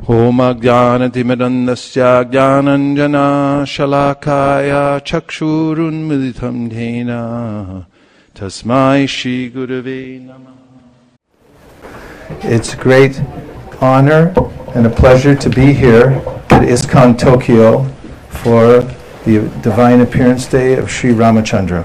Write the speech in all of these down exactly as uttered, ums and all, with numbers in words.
Om Ajnanatimidandasya Jnananjana Shalakaya Chakshurunmilitam Dhena Tasmai Shri Gurave Namah. It's a great honor and a pleasure to be here at ISKCON Tokyo for the Divine Appearance Day of Sri Ramachandra.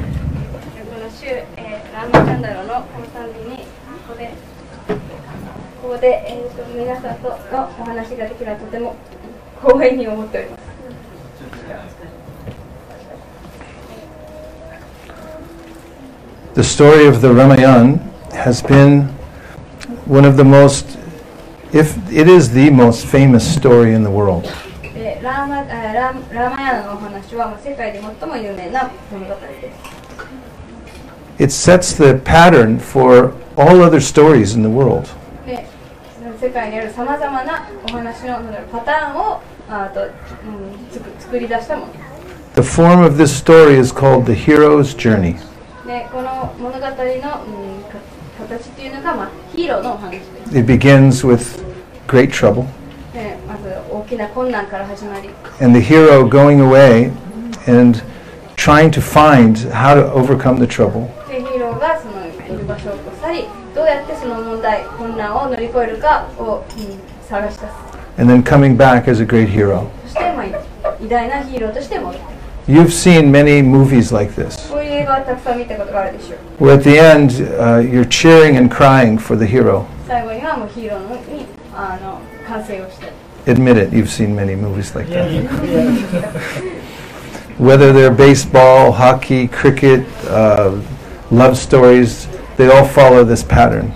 The story of the Ramayana has been one of the most, if it is the most famous story in the world. It sets the pattern for all other stories in the world. The form of this story is called the hero's journey. It begins with great trouble, and the hero going away and trying to find how to overcome the trouble. And then coming back as a great hero. You've seen many movies like this, where at the end uh, you're cheering and crying for the hero. Admit it, you've seen many movies like that. Whether they're baseball, hockey, cricket, uh, love stories, they all follow this pattern.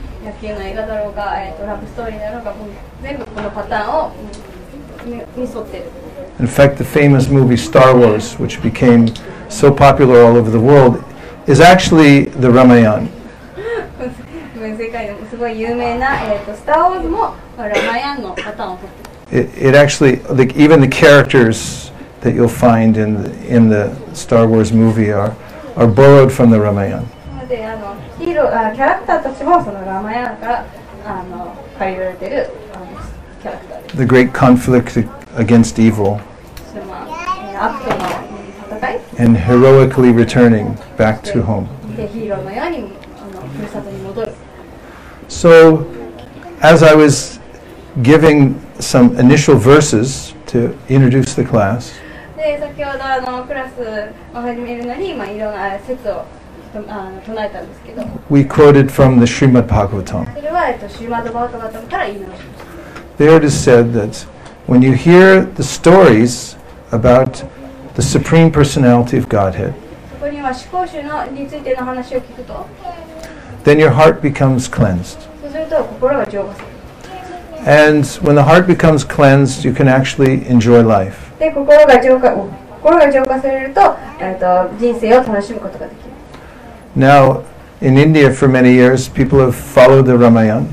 In fact, the famous movie Star Wars, which became so popular all over the world, is actually the Ramayana. It, it actually, like, even the characters that you'll find in the, in the Star Wars movie are, are borrowed from the Ramayana. The great conflict against evil, and heroically returning back to home. So, as I was giving some initial verses to introduce the class, we quoted from the Srimad Bhagavatam. There it is said that when you hear the stories about the Supreme Personality of Godhead, then your heart becomes cleansed. And when the heart becomes cleansed, you can actually enjoy life. Now, in India for many years, people have followed the Ramayana.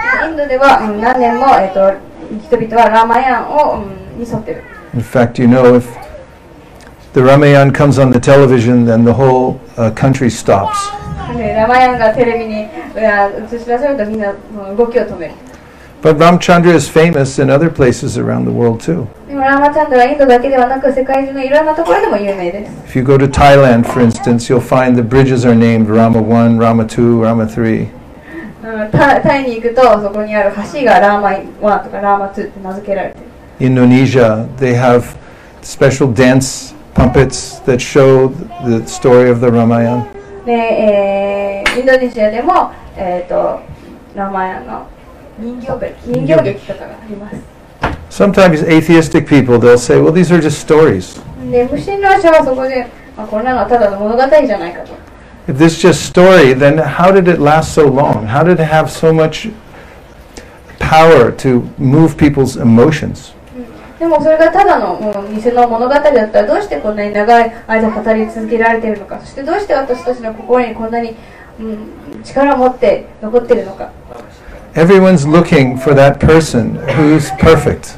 In fact, you know, if the Ramayana comes on the television, then the whole uh, country stops. But Ramchandra is famous in other places around the world too. If you go to Thailand, for instance, you'll find the bridges are named Rama one, Rama two, Rama three. Indonesia, they have special dance puppets that show the story of the Ramayana. Sometimes atheistic people, they'll say, well, these are just stories. If this is just story, then how did it last so long? How did it have so much power to move people's emotions? Everyone's looking for that person who's perfect.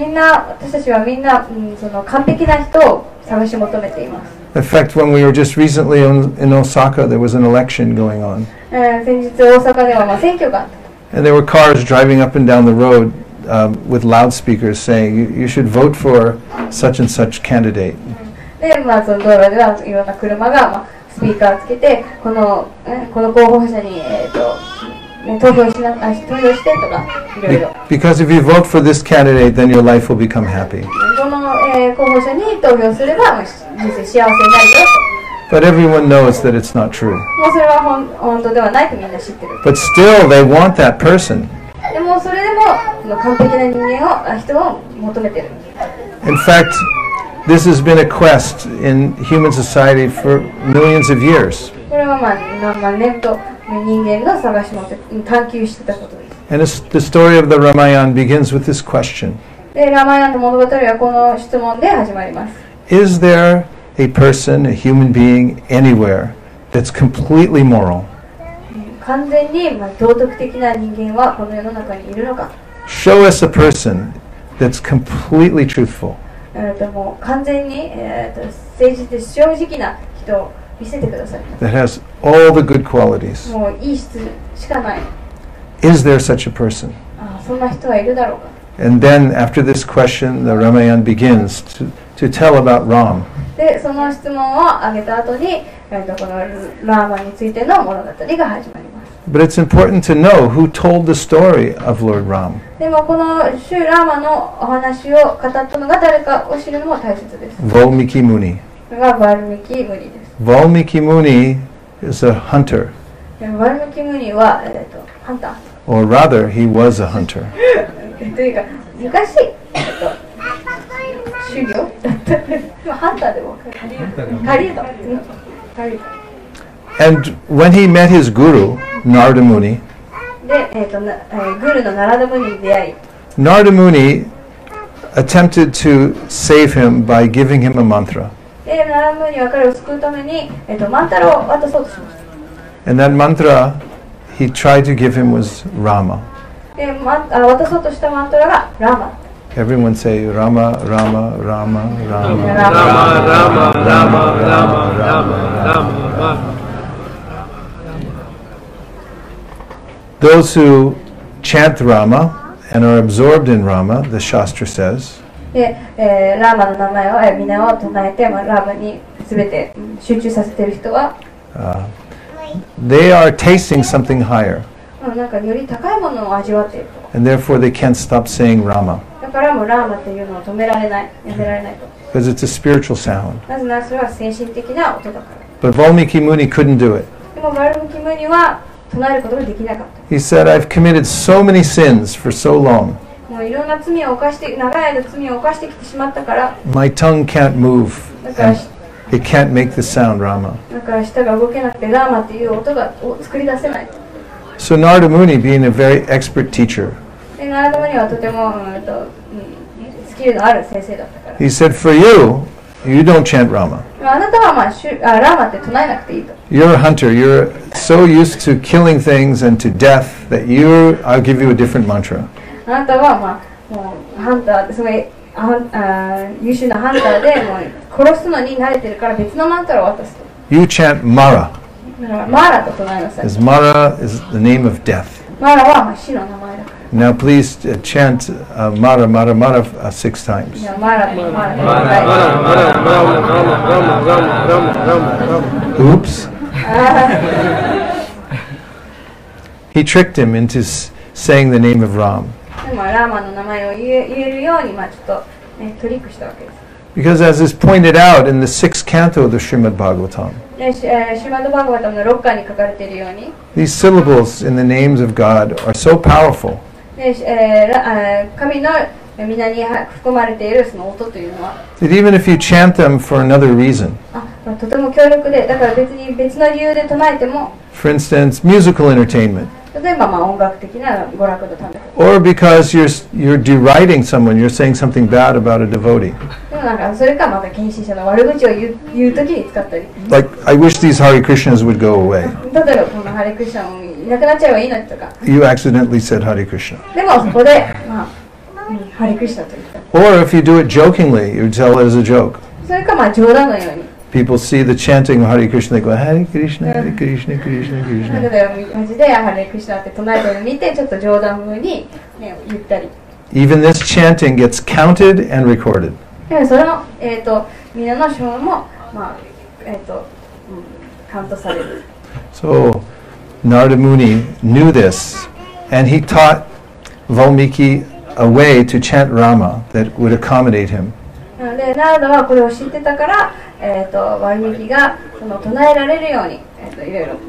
In fact, when we were just recently in, in Osaka, there was an election going on. And there were cars driving up and down the road um, with loudspeakers saying, you, you should vote for such and such candidate. で、まあ、その道路ではいろんな車が、まあ、スピーカーつけて、この、えこの候補者に、えーとね、投票しな、あ、投票してとか、いろいろ。 Because if you vote for this candidate, then your life will become happy. この、えー、候補者に投票すれば、まあ、人生幸せになるよと。 But everyone knows that it's not true. もうそれは本本当ではないとみんな知ってる。 But still, they want that person. でもそれでも、その完璧な人間を、あ人を求めてる。 In fact, this has been a quest in human society for millions of years. これはまあ何万年と人間が探し求め探求してたことです。 And it's, the story of the Ramayana begins with this question. で、ラマヤンの物語はこの質問で始まります。 Is there a person, a human being, anywhere that's completely moral? 完全にまあ道徳的な人間はこの世の中にいるのか。 Show us a person that's completely truthful. えーともう完全に、えーと誠実で正直な人を見せてください。 That has all the good qualities. もういい質しかない。 Is there such a person? あそんな人はいるだろうか。 And then after this question, the Ramayana begins to, to tell about Ram. で、その質問を挙げた後に、えーとこのラーマについての物語が始まります。 But it's important to know who told the story of Lord Ram. でもこのシュラーマのお話を語ったのが誰かを知るのも大切です。 Valmiki Muni. それがバルミキムニです。 Valmiki Muni is a hunter. でバルミキムニは、えーとハンター。 Or rather, he was a hunter. というか昔、えっと、狩猟だった今ハンターでも狩人狩人 And when he met his guru, Narada Muni, で、えっとなえー、グルのナラダムニに出会い Narada Muni attempted to save him by giving him a mantra. でナラダムニは彼を救うために、えっと、マンタロを渡そうとしました And that mantra he tried to give him was Rama. で、ま、あ渡そうとしたマントラがラーマ Everyone say Rama, Rama, Rama, Rama, Rama, Rama, Rama, Rama, Rama, Rama. Those who chant Rama and are absorbed in Rama, the Shastra says, で、えー、ラーマの名前を、えー、皆を唱えて、まあ、ラーマに全て集中させている人は、 uh, they are tasting something higher, まあ、なんかより高いものを味わっていると and therefore they can't stop saying Rama, だからもうラーマっていうのを止められない、やめられないと because it's a spiritual sound. なぜならそれは精神的な音だから But Valmiki Muni couldn't do it. でもバルミキムニは唱えることができなかった He said, I've committed so many sins for so long. もういろんな罪を犯して長い間罪を犯してきてしまったから My tongue can't move, だから and it can't make the sound Rama. だから舌が動けなくてラーマっていう音がを作り出せない So Narada Muni, being a very expert teacher, でナラダムニはとても、うんとうん、スキルのある先生だったから he said, for you, you don't chant Rama. あなたは、まあ、シュあラーマって唱えなくていいと You're a hunter. You're so used to killing things and to death that you, I'll give you a different mantra. あなたは、まあ、もうハンターですごいああ優秀なハンターでもう殺すのに慣れてるから別のマントラを渡すと You chant Mara, だからマーラと唱えなさい as Mara is the name of death. マーラは、まあ、死の名前だから Now please uh, chant uh, Mara, Mara, Mara uh, six times. いやマーラマーラマーラ Oops. He tricked him into s- saying the name of Ram. でもラーマの名前を言え言えるように、まあ、ちょっと、ね、トリックしたわけです Because as is pointed out in the sixth canto of the Srimad Bhagavatam, でシえーシュマッドバーガバタムのろっかんに書かれているように these syllables in the names of God are so powerful で、えーらあー神の皆に含まれているその音というのは that even if you chant them for another reason, あ、まあ、とても強力でだから別に別の理由で唱えても for instance, musical entertainment, 例えばまあ音楽的な娯楽のため or because you're you're deriding someone, you're saying something bad about a devotee. でもなんかそれかまた献身者の悪口を言う言う時に使ったり Like, I wish these Hare Krishnas would go away. 例えばこのハレクリシナもいなくなっちゃえばいいのにとか You accidentally said Hare Krishna. でもそこで、まあうん、ハレクリシナと言った Or if you do it jokingly, you tell it as a joke. それかまあ冗談のように People see the chanting of Hare Krishna, they go, Hare Krishna, Hare Krishna, Krishna, 例 Krishna. えばマジでハレクリシナって唱えてるのを見てちょっと冗談風に、ね、言ったり even this chanting gets counted and recorded. でそれの、えー、とみんなの唱も、まあえーとうん、カウントされる。 So Narada Muni knew this, and he taught Valmiki a way to chant Rama that would accommodate him. なのでナラダはこれを知ってたから、えー、とワルミキがその唱えられるように、えー、といろいろ。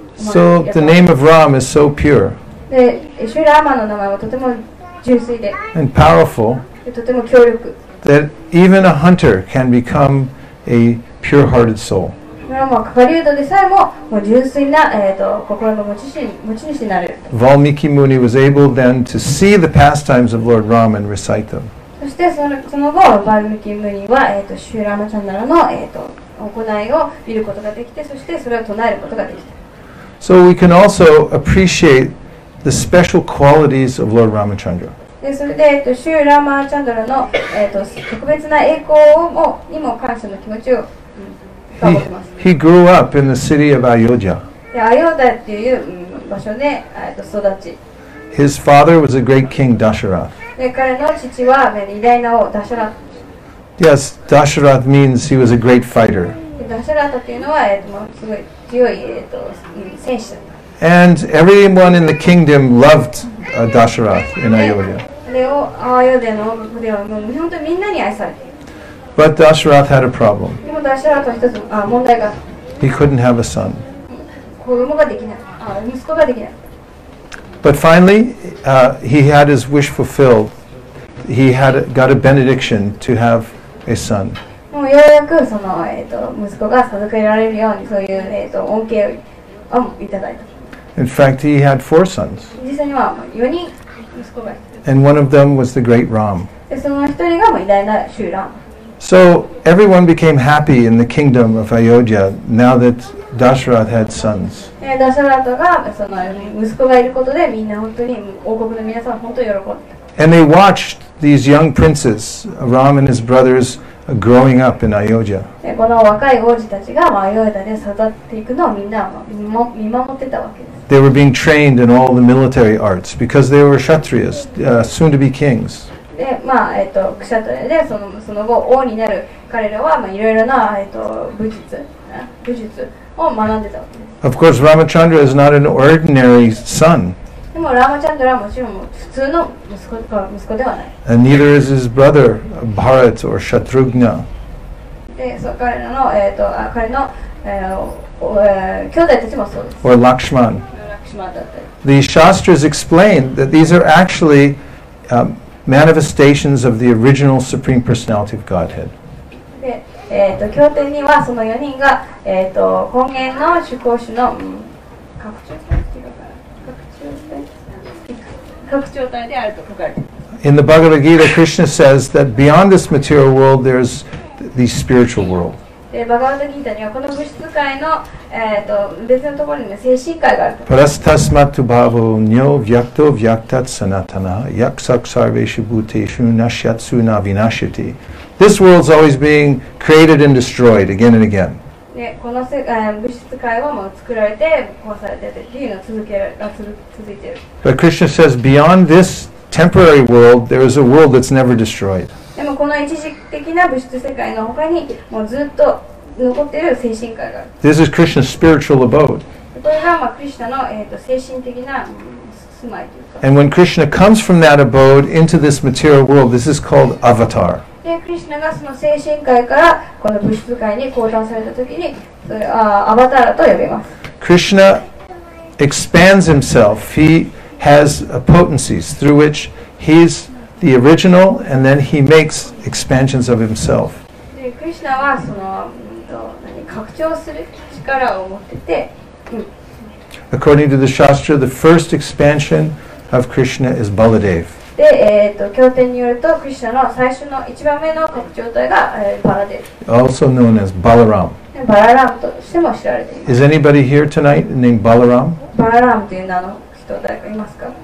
So the name of Ram is so pure でシュラーマの名前はとても純粋で、 and powerful でとても強力。 that even a hunter can become a pure-hearted soul. これはもう狩人でさえももう純粋な、えー、と心の持ち主持ち主になれる。 Valmiki Muni was able then to see the pastimes of Lord Ram and recite them. そしてそのその後バルミキムニは、えー、とシュラーマチャンダラの、えー、と行いを見ることができて、そしてそれを唱えることができた。 So we can also appreciate the special qualities of Lord Ramachandra. でそれで、えー、とシュラーマチャンダラの、えー、と特別な栄光をもにも感謝の気持ちを、うん、深めてます。 He, he grew up in the city of Ayodhya. でアヨーダっていう、うん、場所で、えー、と育ち、 His father was a great king, Dasharath. で彼の父は、ね、偉大な王ダシャラ Yes, Dasharath means he was a great fighter. タ。ダシャラタというのは、えー、とまあすごい強い、えー、とうん戦士だった。 And everyone in the kingdom loved uh, Dasharath in Ayodhya. でをアヨーダの王国ではもう本当にみんなに愛されている。 But Dasharath had a problem. でもダシャラタは一つあ問題があった。 He couldn't have a son. 子供ができない。あ息子ができない。 But finally, uh, he had his wish fulfilled. He had got a benediction to have a son. もうようやくその、えー、と息子が授けられるようにそういう、えー、と恩恵をいただいた。 In fact, he had four sons, 実際にはよにん息子がいる。 and one of them was the great Ram. でその一人がもう偉大なシューラン。 So everyone became happy in the kingdom of Ayodhya now that Dasharath had sons. でダシャラタがその息子がいることでみんな本当に王国の皆さんは本当に喜んでた。 And they watched these young princes, Ram and his brothers, uh, growing up in Ayodhya. でこの若い王子たちがまあアヨーダで育っていくのをみんなは見も見守ってたわけです。 They were being trained in all the military arts because they were Kshatriyas, uh, soon to be kings. でまあえっ、とクシャトレでそのその後王になる彼らはまあいろいろなえっ、と武術武術を学んでたわけです。 Of course, Ramachandra is not an ordinary son, でもラーマチャンドラはもちろん普通の息子か息子ではない。 and neither is his brother Bharat or Shatrugna. でそう彼らのえっ、とあ彼の、えーおえー兄弟たちもそうです。 or Lakshman. ラクシマンだったり。 The Shastras explain that these are actually um, manifestations of the original Supreme Personality of Godhead. で、えー、と経典にはそのよにんが、えー、と根源の主講主の、うん、拡張体っていうのかな拡張体であると書かれています。 In the Bhagavad Gita, Krishna says that beyond this material world, there's the spiritual world. でバガワッドギータにはこの物質界の、えー、と別のところに、ね、精神界があると。 Parastasmatu bhavo nyo vyakto vyaktat sanatana yaksak sarveshu bhuteshu nashyatsu na vinashyati. This world's always being created and destroyed again and again. でこのせ、えー、物質界はもう作られて壊されてっていうのを続けられ続続いている。 But Krishna says beyond this temporary world, there is a world that's never destroyed. でもこの一時的な物質世界の他にもうずっと残っている精神界がある。 This is Krishna's spiritual abode. これが、まあ、クリシュナの、えー、と精神的な、うん、住まいというか。 And when Krishna comes from that abode into this material world, this is called avatar. でクリシュナがその精神界からこの物質界に降誕されたときにそれあアバターラと呼びます。 Krishna expands himself. He has uh, potencies through which he's the original, and then he makes expansions of himself. でクリシュナはその、うん、と何拡張する力を持ってて、うん、 According to the Shastra, the first expansion of Krishna is Baladev. で、えー、と経典によるとクリシュナの最初の一番目の拡張体が、えー、バラです。 Also known as Balaram. でバララムとしても知られています。 Is anybody here tonight named Balaram? バララムという名の人誰かいますか？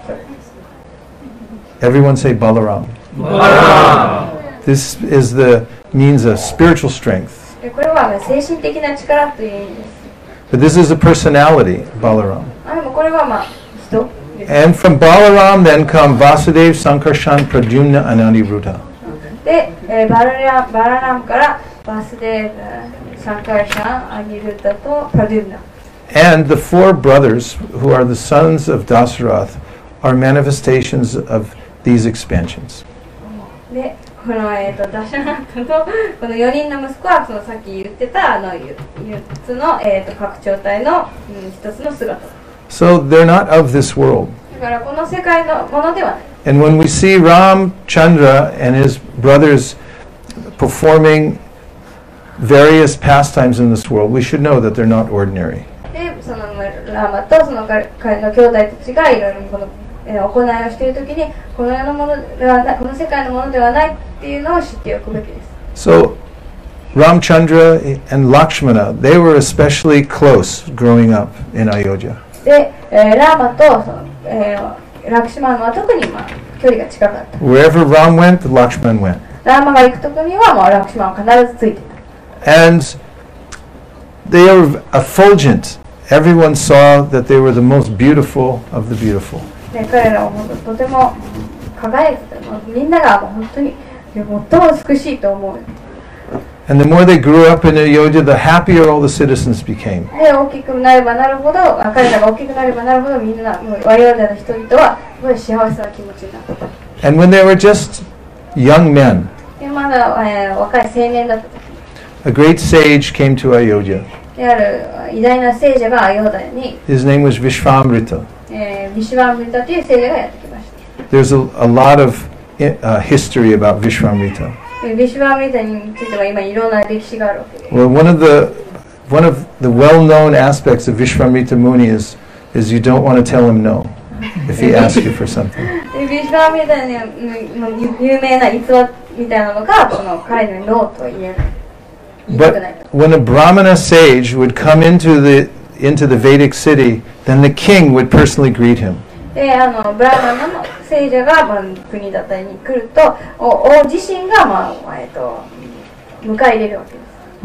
Everyone say Balaram. Balaram. This is the means of spiritual strength. でこれは、ね、精神的な力という意味です。 But this is a personality, Balaram. あでもこれはまあ人 And from Balaram then come Vasudev, Sankarshan, Pradyumna, and Aniruddha. で、えー、バララバララムからバスデーブ、サンカーシャン、アニルダとプラデュムナ。 And the four brothers, who are the sons of Dasarath, are manifestations of these expansions. で、この、えー、とダシャナットとこのよにんの息子はそのさっき言ってたあのゆっつの、えー、と拡張体の、うん、一つの姿。 So they're not of this world. だからこの世界のものではない。 And when we see Ramchandra and his brothers performing various pastimes in this world, we should know that they're not ordinary. で、そのラマとその彼の兄弟たちがいろいろこの、えー、行いをしているときにこの世のものではない、この世界のものではないっていうのを知っておくべきです。 So Ramchandra and Lakshmana, they were especially close growing up in Ayodhya. で、えー、ラーマとその、えーラクシマンは特に、まあ、距離が近かった。 Wherever Ram went, Lakshman went. ラーマが行くとこにはもうラクシマンは必ずついてた。 And they were effulgent. Everyone saw that they were the most beautiful of the beautiful. で、彼らは本当とても輝いてた。みんながもう本当に最も美しいと思う。 And the more they grew up in Ayodhya, the happier all the citizens became. で、大きくなればなるほど、彼らが大きくなればなるほど、みんな、ワイオーダの人々はすごい幸せな気持ちになった。 And when they were just young men, で、まだ、えー、若い青年だった時、 a great sage came to Ayodhya. である偉大な聖者がアヨーダに、 His name was Vishvamrita. えー、ビシュバンブリタという聖者がやってきました。 There's a, a lot of uh, history about Vishvamrita. ビシュバンブリタについては今いろんな歴史があるわけです。 Well, one of the one of the well-known aspects of Vishvamrita Muni is is you don't want to tell him no if he asks you for something. でビシュバンブリタにの有名な逸話みたいなのが、この彼のノーとは言えない。言いたくない。 But when a Brahmana sage would come into the into the Vedic city, then the king would personally greet him. で、あのブラーマナの聖者が、まあ、国だったりに来ると、王自身が、まあえっと、迎え入れるわけです。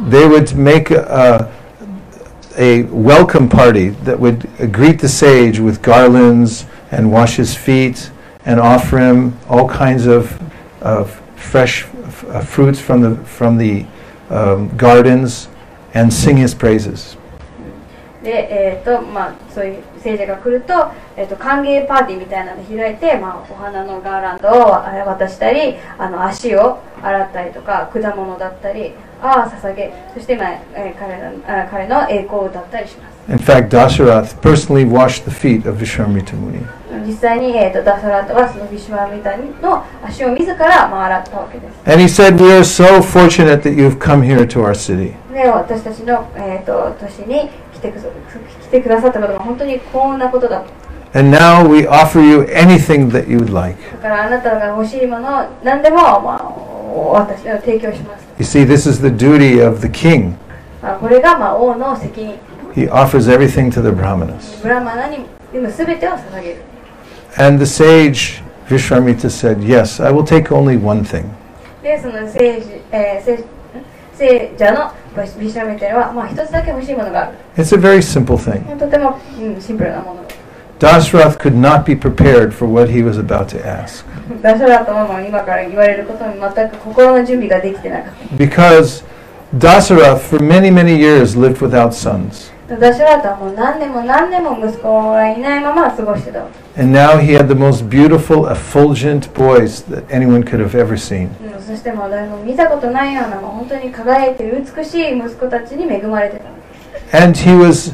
They would make a, a welcome party that would greet the sage with garlands and wash his feet and offer him all kinds of, of fresh uh, fruits from the from the um, gardens and sing his praises. で、えーとまあ、そういう聖者が来ると、えーと歓迎パーティーみたいなのを開いて、まあ、お花のガーランドを渡したり、あの足を洗ったりとか、果物だったり、ああ捧げ、そして、まあえー、彼のあ彼の栄光を歌ったりします。 In fact, Dasarath personally washed the feet of Vishvamrita Muni. 実際に、えーとダサラートはそのビシュマミタの足を自ら、まあ、洗ったわけです。 And he said, "We are so fortunate that you've come here to our city." で、私たちの、えーと都市に来てく来てくださったことが本当に幸運なことだ。 And now we offer you anything that you would like. だからあなたが欲しいものを何でも、まあ、私は提供します。 You see, this is the duty of the king. これが、まあ、王の責任。 He offers everything to the Brahmanas. ブラマナに全てを捧げる。 And the sage Vishvamrita said, "Yes, I will take only one thing." で、その聖者、えー、聖聖者のビシュマミタには、まあ、一つだけ欲しいものがある。 It's a very simple thing. とても、うん、シンプルなもの。 Dasarath could not be prepared for what he was about to ask. ダシャラとママ今から言われることに全く心の準備ができてなかった。 Because Dasarath, for many, many years, lived without sons. ダシャラとはもう何年も何年も息子がいないまま過ごしてた。 And now he had the most beautiful, effulgent boys that anyone could have ever seen. そしてもう誰も見たことないような、もう本当に輝いている美しい息子たちに恵まれてた。 And he was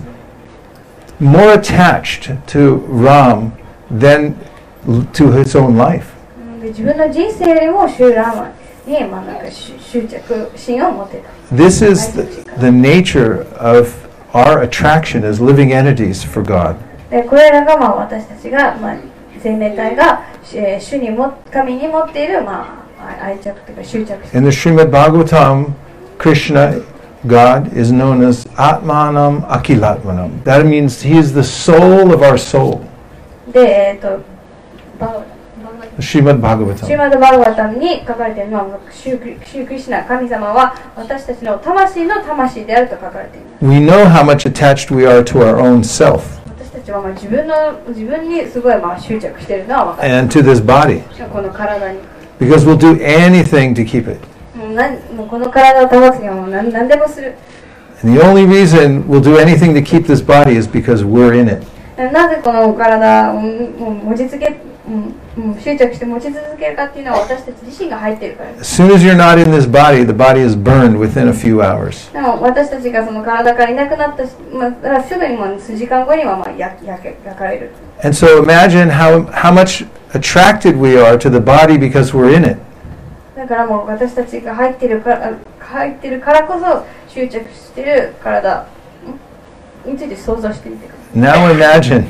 more attached to Ram than to his own life. 自分の人生よりもシューラーマに、まあ、なんか執着心を持ってた。 This is the, the nature of our attraction as living entities for God. でこれらが、まあ、私たちが、まあ、生命体が、えー、主にも神に持っている、まあ、愛着というか執着心。 In the Srimad Bhagavatam, Krishna, God, is known as Atmanam Akilatmanam. That means He is the soul of our soul. で、えっと、バ Srimad Bhagavatam. シューマド・バーガバタムに書かれているのは、シュークリシナ神様は私たちの魂の魂であると書かれています。 We know how much attached we are to our own self. 私たちはまあ自分の自分にすごいまあ執着しているのは分かる。 and to this body. この体に。 Because we'll do anything to keep it. もうなんもうこの体を保つにはもう何何でもする。 And the only reason we'll do anything to keep this body is because we're in it. なぜこの体をもう持ち続け、もう執着して持ち続けるかっていうのは私たち自身が入っているからです。 As soon as you're not in this body, the body is burned within a few hours. でも私たちがその体からいなくなったし、まあ、だからすぐにも数時間後にはまあ焼焼け焼かれる。 And so imagine how, how much attracted we are to the body because we're in it. だからもう私たちが入っているから入っているからこそ執着している体について想像してみてください。 Now imagine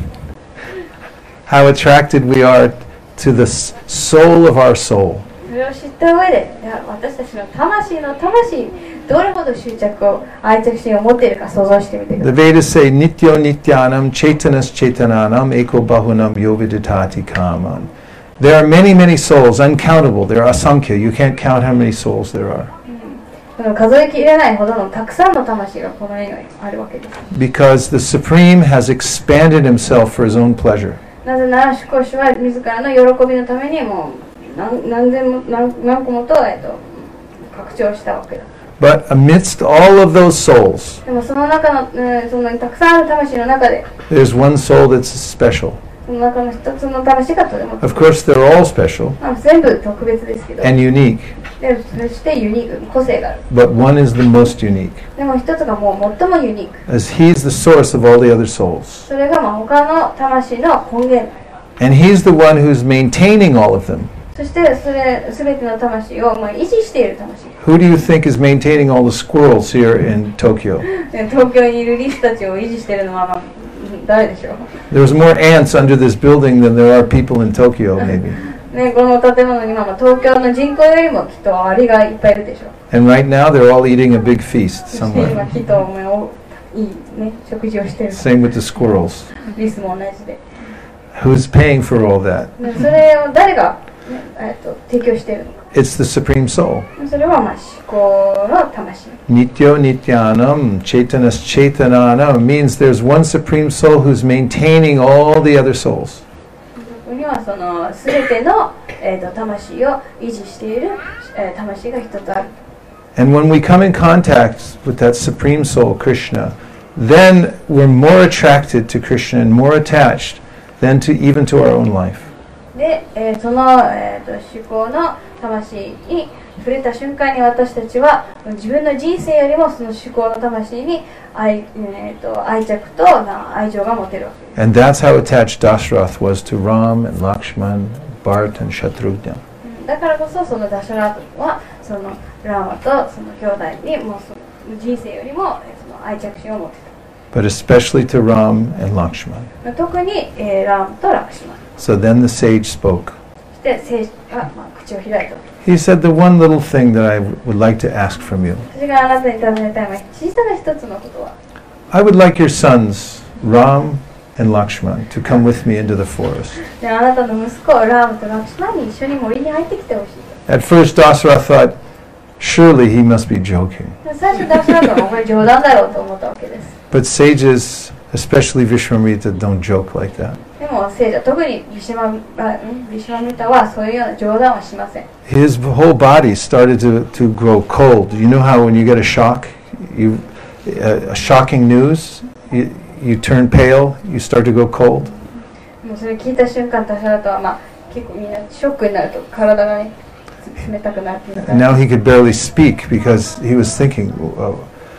how attracted we are to the soul of our soul. それを知った上で、いや私たちの魂の魂どれほど執着を愛着心を持っているか想像してみてく The ださい。 Vedas say Nityo Nityanam Chaitanas Chaitananam Eko Bahunam Yoviditati Kaman. There are many, many souls, uncountable. There are asankhya. You can't count how many souls there are. この数えきれないほどのたくさんの魂がこの世にあるわけです。 Because the Supreme has expanded himself for his own pleasure. なぜなら主講師は自らの喜びのためにもう 何, 何千も 何, 何個もと、えっと、拡張したわけだ。 But amidst all of those souls, でもその中の、えー、そのたくさんある魂の中で there's one soul that's special. その中の一つの魂がとても Of course, they're all special まあ全部特別ですけど and unique, でそしてユニーク個性がある。 but one is the most unique, でも一つがもう最もユニーク。 as he's the source of all the other souls. それがまあ他の魂の根源。 And he's the one who's maintaining all of them. そしてそれ全ての魂をまあ維持している魂。 Who do you think is maintaining all the squirrels here in Tokyo? で東京にいるリスたちを維持しているのは、まあ、誰でしょう。 There's more ants under this building than there are people in Tokyo, maybe. ね、この建物にはまあ東京の人口よりもきっとアリがいっぱいいるでしょう。 And right now they're all eating a big feast そして今 somewhere. きっともういいね食事をしている。 Same with the squirrels. リスも同じで。 Who's paying for all that? でそれを誰が、ねえっと提供しているのか。 It's the Supreme Soul. それはまあ思考の魂。 Nityo Nityanam Chaitanas Chaitananam means there's one Supreme Soul who's maintaining all the other souls. ここにはその全ての、えー、と魂を維持している、えー、魂が一つある。 And when we come in contact with that Supreme Soul, Krishna, then we're more attracted to Krishna and more attached than to even to our own life. で、えー、その、えー、と思考の魂に触れた瞬間に私たちは自分の人生よりもその思考の魂に愛、えー、と愛着とな愛情が持てるわけです。 And that's how attached Dashrath was to Ram and Lakshman, Bharat and Shatrughna. だからこそそのダシャラートはそのラーマとその兄弟にもうその人生よりもえーその愛着心を持ってた。 But especially to Ram and Lakshman. 特に、えー、ラーマとラクシマン。 So then the sage spoke. そして聖司が、まあ、口を開いたわけです。 He said, the one little thing that I w- would like to ask from you. 私があなたに尋ねたいのは小さな一つのことは I would like your sons, Ram and Lakshman, to come with me into the forest. であなたの息子ラームとラクシマンに一緒に森に入ってきてほしいと。 At first, Dasarath thought, surely he must be joking. で最初ダシャラートはこれ冗談だろうと思ったわけです。 But sages, especially Vishwamrita, don't joke like that. でも聖者特にビシュマあんビシュマミタはそういうような冗談はしません。 His whole body started to, to grow cold. You know how when you get a shock, you, uh, a shocking news, you, you turn pale, you start to go cold? もうそれ聞いた瞬間ダシャラートはまあ結構みんなショックになると体がね冷たくなっているから And now he could barely speak because he was thinking, uh,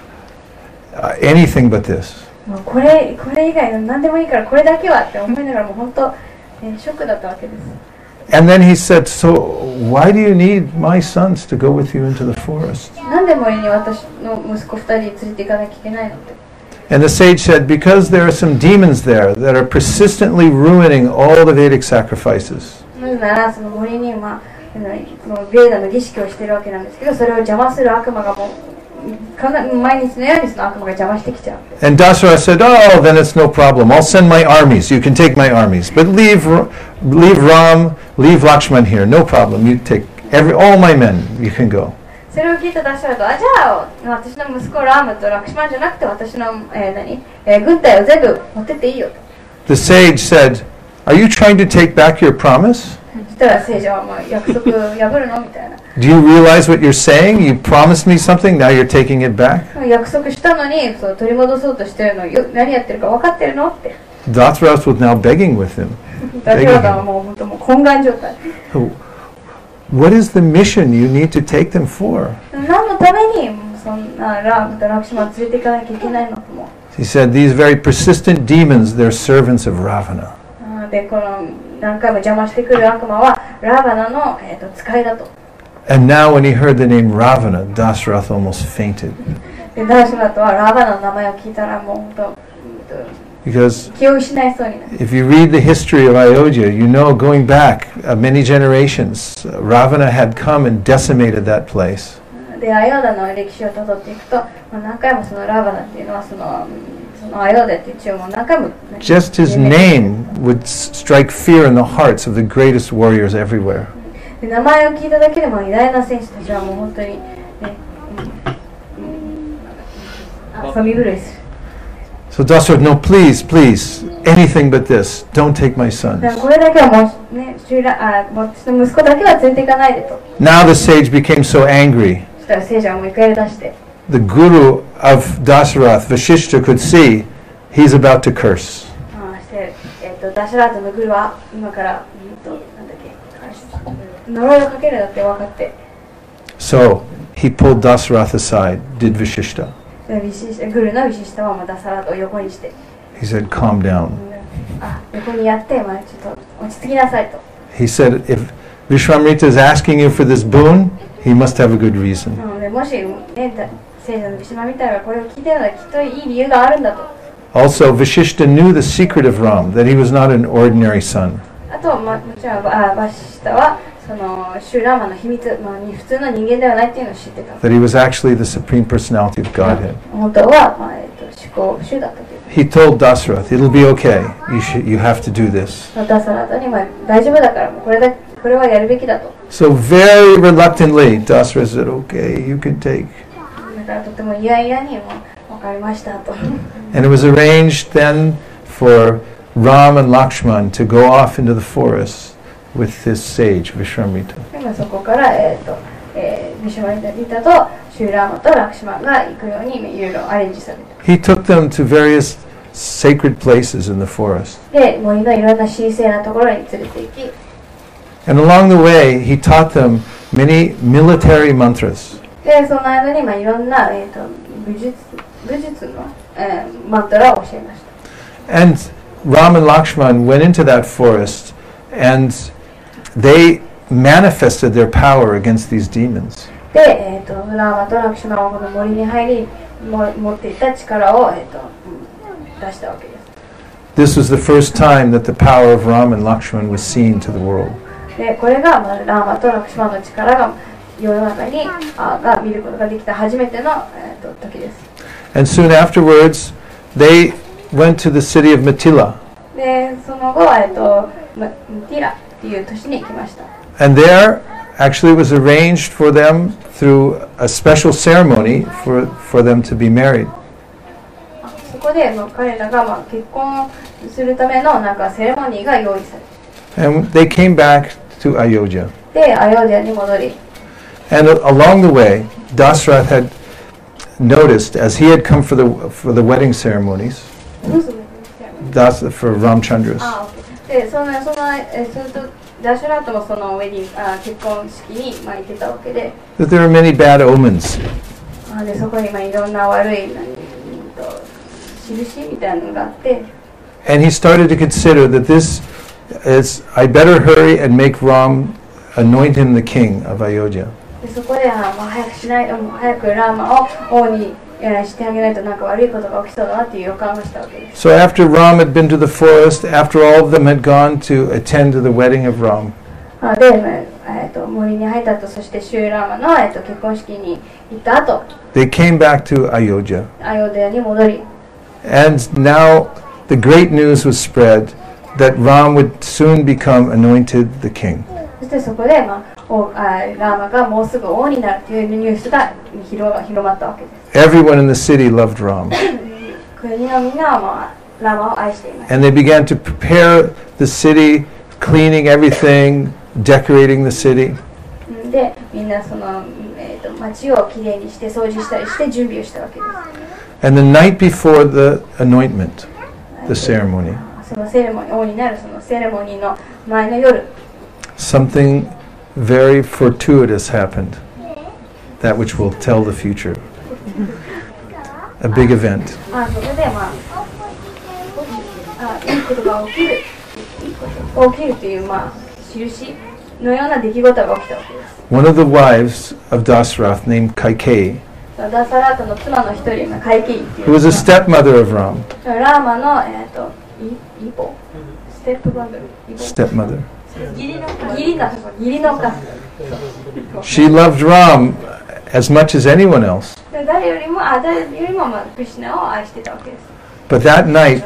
uh, anything but this. もうこれこれ以外の何でもいいからこれだけはって思いながらもう本当、えーショックだったわけです。 And then he said, so why do you need my sons to go with you into the forest? なんで森に私の息子二人連れて行かなきゃいけないのって。 And the sage said, because there are some demons there that are persistently ruining all the Vedic sacrifices. なぜならその森にまああのもうベーダの儀式をしているわけなんですけど、それを邪魔する悪魔がもうかな毎日のようにその悪魔が邪魔してきちゃう。 And Dasarath said, oh, then it's no problem. I'll send my armies. You can take my armies. But leave, leave Ram, leave Lakshman here. No problem. You take every, all my men. You can go. それを聞いたダシャラと、あ、じゃあ私の息子ラームとラクシマンじゃなくて私の、えー何えー軍隊を全部持ってっていいよと。 The sage said, "Are you trying to take back your promise? そしたら聖者はもう約束破るのみたいな。 Do you realize what you're saying? You promised me something, now you're taking it back?" 約束したのにそう取り戻そうとしてるのよ何やってるか分かってるのって。 Dasaratha was now begging with him. ダシラダはもう本当もう懇願状態。 What is the mission you need to take them for? 何のためにそんなラームとラクシマン連れていかなきゃいけないのとも。 He said, "These very persistent demons, they're servants of Ravana." でこの何回も邪魔してくる悪魔はラーバナの、えー、と使いだと。 And now when he heard the name Ravana, Dasaratha almost fainted. でダシラダはラーバナの名前を聞いたらもう本当 Because 気を失いそうになる。 if you read the history of Ayodhya, you know going back uh, many generations, uh, Ravana had come and decimated that place. でアヨーダの歴史をたどっていくと、まあ、何回もそのラーバナっていうのはそのそのアヨーダっていう地をもう何回も Just his name would s- strike fear in the hearts of the greatest warriors everywhere. で名前を聞いただけでも偉大な選手たちはもう本当にね、うんうん、あ寂み狂いする。 So Dasaratha, no, please, please, anything but this. Don't take my だ sons. からこれだけはもうね、シューラあ私の息子だけは連れていかないでと。 Now the sage became so angry. そしたら聖者はもう怒り出して、 The guru of Dasaratha, Vashishta, could see he's about to curse. あして、えー、とダシャラートのグルは今から、うんとなんだっけ、呪いをかけるだって分かって、 So he pulled Dasaratha aside, did Vashishta. でビシグルのビシシタはまたダシャラートを横にして、 He said, "Calm down." あ横にやって、まあ、ちょっと落ち着きなさいと。 He said, "If Vishwamrita is asking you for this boon, he must have a good reason." なのでもし、ね、だ聖者のビシマみたいなこれを聞いてるのはきっといい理由があるんだと。 Also, Vashishta knew the secret of Ram, that he was not an ordinary son. あと、ま、もちろんあバシシタはそのシューラーマの秘密、まあ、普通の人間ではないっていうのを知ってた。 That he was actually the supreme personality of Godhead. 本当は、まあえー、と思考主だったという。 He told Dasaratha, "It'll be okay. You should, you have to do this." ダサラートに、まあ、大丈夫だからもうこれだこれはやるべきだと。 So very reluctantly, Dasaratha said, "Okay, you can take." だからとても嫌々にも分かりましたと。 And it was arranged then for Ram and Lakshman to go off into the forest with this sage, Vishwamrita. でまあそこから、えーとえー、ビシュマリタとシューラーマとラクシマンが行くようにいろいろアレンジされて。 He took them to various sacred places in the forest. で、森のいろんな神聖なところに連れて行き、 And along the way, he taught them many military mantras. で、その間に、まあ、いろんな、えー、と武術武術の、えー、マントラを教えました。 And Ram and Lakshman went into that forest and they manifested their power against these demons. で、えー、とラーマとラクシマンはこの森に入り、も持っていた力を、えーとうん、出したわけです。 This was the first time that the power of Ram and Lakshman was seen to the world. で、これが、まあ、ラーマとラクシマンの力が世の中にあが見ることができた初めての、えー、と時です。 And soon afterwards, they went to the city of Mithila. で、その後は、えー、とまティラっていう都市に行きました。 And there, actually, it was arranged for them through a special ceremony for, for them to be married. そこで、まあ、彼らが、まあ、結婚するためのなんかセレモニーが用意されて、 And they came back to Ayodhya. で、アヨーディアに戻り、 And along the way, Dasaratha had noticed, as he had come for the, for the wedding ceremonies, どうするんですか？ Das, for Ramchandras, あ、で、そのそのえそれとダッシュラートもそのウェディングあ結婚式にまあ行ってたわけで、 that there were many bad omens. あでそこにまあいろんな悪い何と印みたいなのがあって、 And he started to consider that this is, I better hurry and make Ram, anoint him the king of Ayodhya. でそこであまあ早くしないもう早くラーマを王にえしてあげないとなんか悪いことが起きそうだなっていう予感がしたわけです。 So after Ram had been to the forest, after all of them had gone to attend to the wedding of Ram, あで、えー、と森に入った後、そしてシューラーマの、えー、と結婚式に行った後、 they came back to Ayodhya. アヨデアに戻り、 And now the great news was spread that Ram would soon become anointed the king. そしてそこで、まあ、おあラーマがもうすぐ王になるというニュースが広が広まったわけです。 Everyone in the city loved Ram. 国のみんなは、まあラーマを愛しています。 And they began to prepare the city, cleaning everything, decorating the city. で、みんなその、えー、と街をきれいにして掃除したりして準備をしたわけです。 And the night before the anointment, the ceremony, そのセレモニー、王になるそのセレモニーの前の夜、 something very fortuitous happened, that which will tell the future. A big event. あそこで、まあ、あいいことが起きる、いいことが起きるという、まあ、印のような出来事が起きたわけです。 One of the wives of Dasarath, named Kaikeyi, ダサラートの妻の一人がカイケイっていう who was a stepmother of Ram, ラーマの、えー、とイイボステップバブルイボ stepmother. 義理の義理の義理のお母さん She loved Ram as much as anyone else. で誰よりもあ誰よりも、まあ、クリシュナを愛してたわけです。 But that night,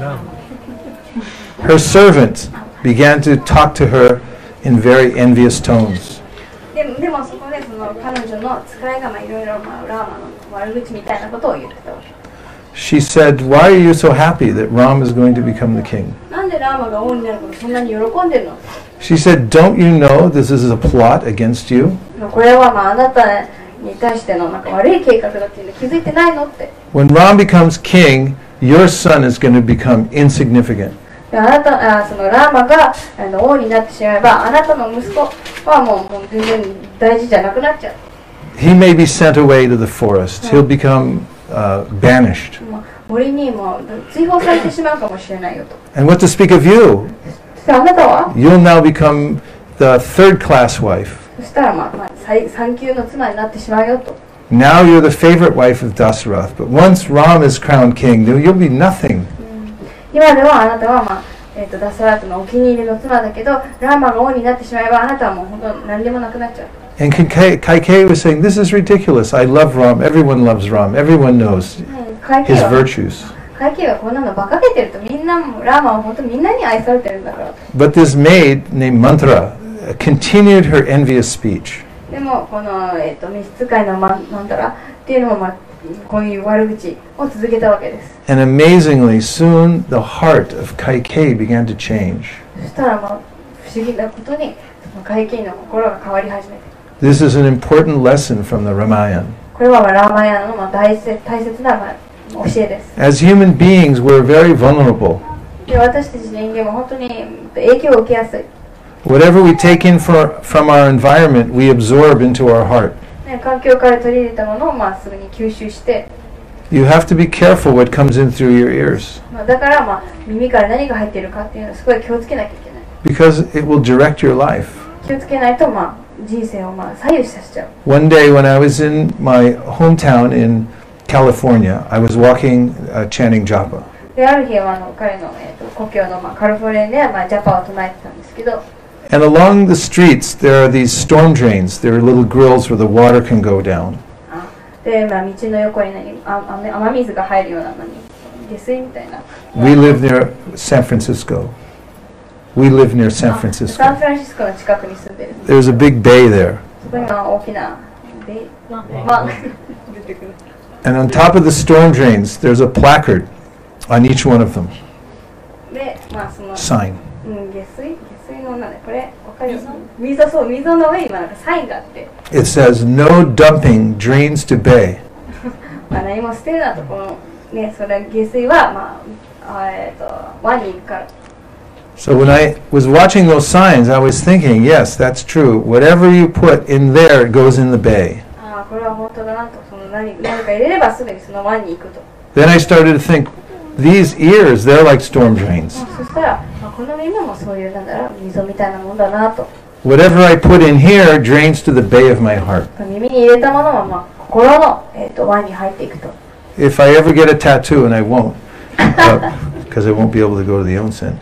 her servant began to talk to her in very envious tones. でもでもそこでその彼女の使いがまあいろいろまあラーマの悪口みたいなことを言ってたわけ。 She said, "Why are you so happy that Ram is going to become the king?" なんでラーマが王になることそんなに喜んでるの？ She said, "Don't you know this is a plot against you? これはまああなたに対してのなんか悪い計画だっていうの気づいてないのって。 When Ram becomes king, your son is going to become insignificant." であなたあそのラーマがあの王になってしまえばあなたの息子はもう、もう全然大事じゃなくなっちゃう。 He may be sent away to the forest. He'll become uh, banished. まあ森にも追放されてしまうかもしれないよと。 And what to speak of you? そしてあなたは You'll now become the third-class wife. そしたらまあ、まあ、最三級の妻になってしまうよと。 Now you're the favorite wife of Dasarath. But once Ram is crowned king, you'll be nothing. 今ではあなたは、まあえー、とダサラートのお気に入りの妻だけどラーマが王になってしまえばあなたはもう本当何でもなくなっちゃう。 And Kaikeyi was saying, "This is ridiculous. I love Ram. Everyone loves Ram. Everyone knows 会計 his は virtues." 会計はこんなの馬鹿げてるとみんなもラーマは本当みんなに愛されてるんだから。 But this maid named Mantra continued her envious speech. でもこの、えー、と召使いのマンマンタラっていうのも、まあ、こういう悪口を続けたわけです。 And amazingly, soon the heart of Kaikeyi began to change. そしたら、まあ、不思議なことにその会計の心が変わり始めて。 This is an important lesson from the Ramayana. これは、まあ、ラーマヤナの、まあ、大切大切な、まあ、教えです。 As human beings, we're very vulnerable. で私たち人間は本当に影響を受けやすい。 Whatever we take in for, from our environment, we absorb into our heart. ね、環境から取り入れたものを、まあ、すぐに吸収して、 You have to be careful what comes in through your ears, まあ、だから、まあ、耳から何が入っているかっていうのをすごい気をつけなきゃいけない。 because it will direct your life. 気をつけないと、まあ、人生を、まあ、左右させちゃう。 One day when I was in my hometown in California, I was walking, uh, chanting japa. である日はあの彼の、えー、と故郷の、まあ、カリフォルニアで、まあ、ジャパを唱えてたんですけど、 And along the streets, there are these storm drains. There are little grills where the water can go down. あで、まあ、道の横に何あ雨雨水が入るような何下水みたいな。 We live near San Francisco. We live near San あサン Francisco. フランシスコの近くに住んでる。 There's a big bay there. そこにまあ大きなベまあ出てくる。 And on top of the storm drains, there's a placard on each one of them. で、まあその、 Sign. うん、下水下水のなんだこれわかります？溝そう溝の上にまあなんかサインがあって、 It says, "No dumping drains to bay." まあ何も捨てるなとこのねそれ下水はまああえっ、と湾に行くから。 So when I was watching those signs, I was thinking, yes, that's true. Whatever you put in there goes in the bay. ああこれは本当だなとその何何か入れればすぐにその湾に行くと。 Then I started to think, these ears, they're like storm drains. そしたら、まあ、この耳もそういうなんだろう溝みたいなもんだなと。 Whatever I put in here drains to the bay of my heart. 耳に入れたものは、まあ、心の、えー、と湾に入っていくと。 If I ever get a tattoo, and I won't, because I won't be able to go to the onsen,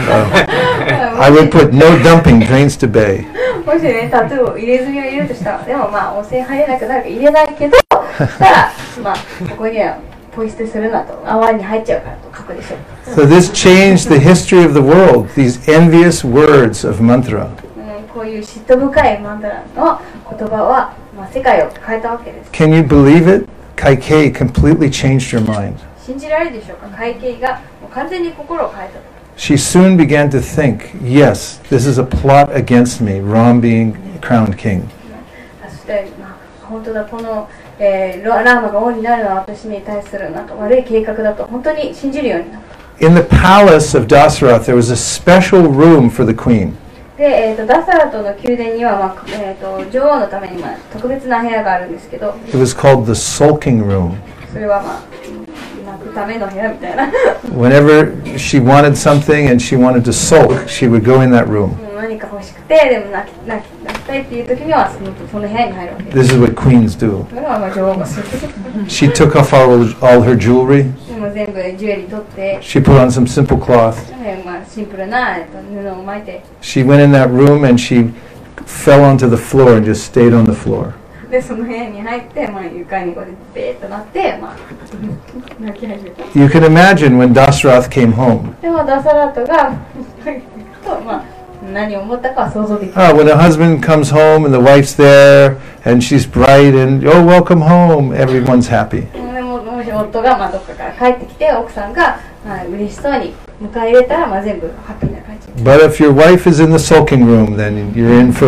uh, I would put "No dumping drains to bay." もしねタトゥーを入れ墨を入れるとしたら、でもまあ温泉入れなくなるから入れないけど、そしたらまあここにはポイ捨てするなと、あ湾に入っちゃうからと書くでしょう。 So this changed the history of the world. These envious words of mantra. うん、こういう嫉妬深いマンダラの言葉は、まあ、世界を変えたわけです。 Can you believe it? Kaikeyi completely changed her mind. 信じられるでしょうか。会計がもう完全に心を変えたと。 She soon began to think, yes, this is a plot against me, Ram being crowned king. そして、まあ、本当だ、この、えー、ラーマが王になるのは私に対するなんか悪い計画だと本当に信じるようになった。 In the palace of Dasarath, there was a special room for the queen. で、えー、とダサラトの宮殿には、まあえー、と女王のために、まあ、特別な部屋があるんですけど、 It was called the sulking room. それはまあ泣くための部屋みたいな。 Whenever she wanted something and she wanted to sulk, she would go in that room. 何か欲しくてでも泣き泣き泣きたいっていう時にはそのその部屋に入るわけです。 This is what queens do. それはまあ女王がする。 She took off all, all her jewelry. でも全部ジュエリー取って、 She put on some simple cloth. えーまあ、シンプルな、えー、と布を巻いて、 She went in that room and she fell onto the floor and just stayed on the floor. でその部屋に入って、まあ、床にこうやってベーッとなって、まあ、泣き始めた。 You can imagine when Dasarath came home. でもダサラトがと、まあ、何を思ったかは想像できる。 Ah, when a husband comes home and the wife's there and she's bright and, oh, welcome home, everyone's happy. でももし夫がまあどっかから帰ってきて奥さんがまあ嬉しそうに迎え入れたらまあ全部ハッピーな感じ。 But if your wife is in the sulking room, then you're in for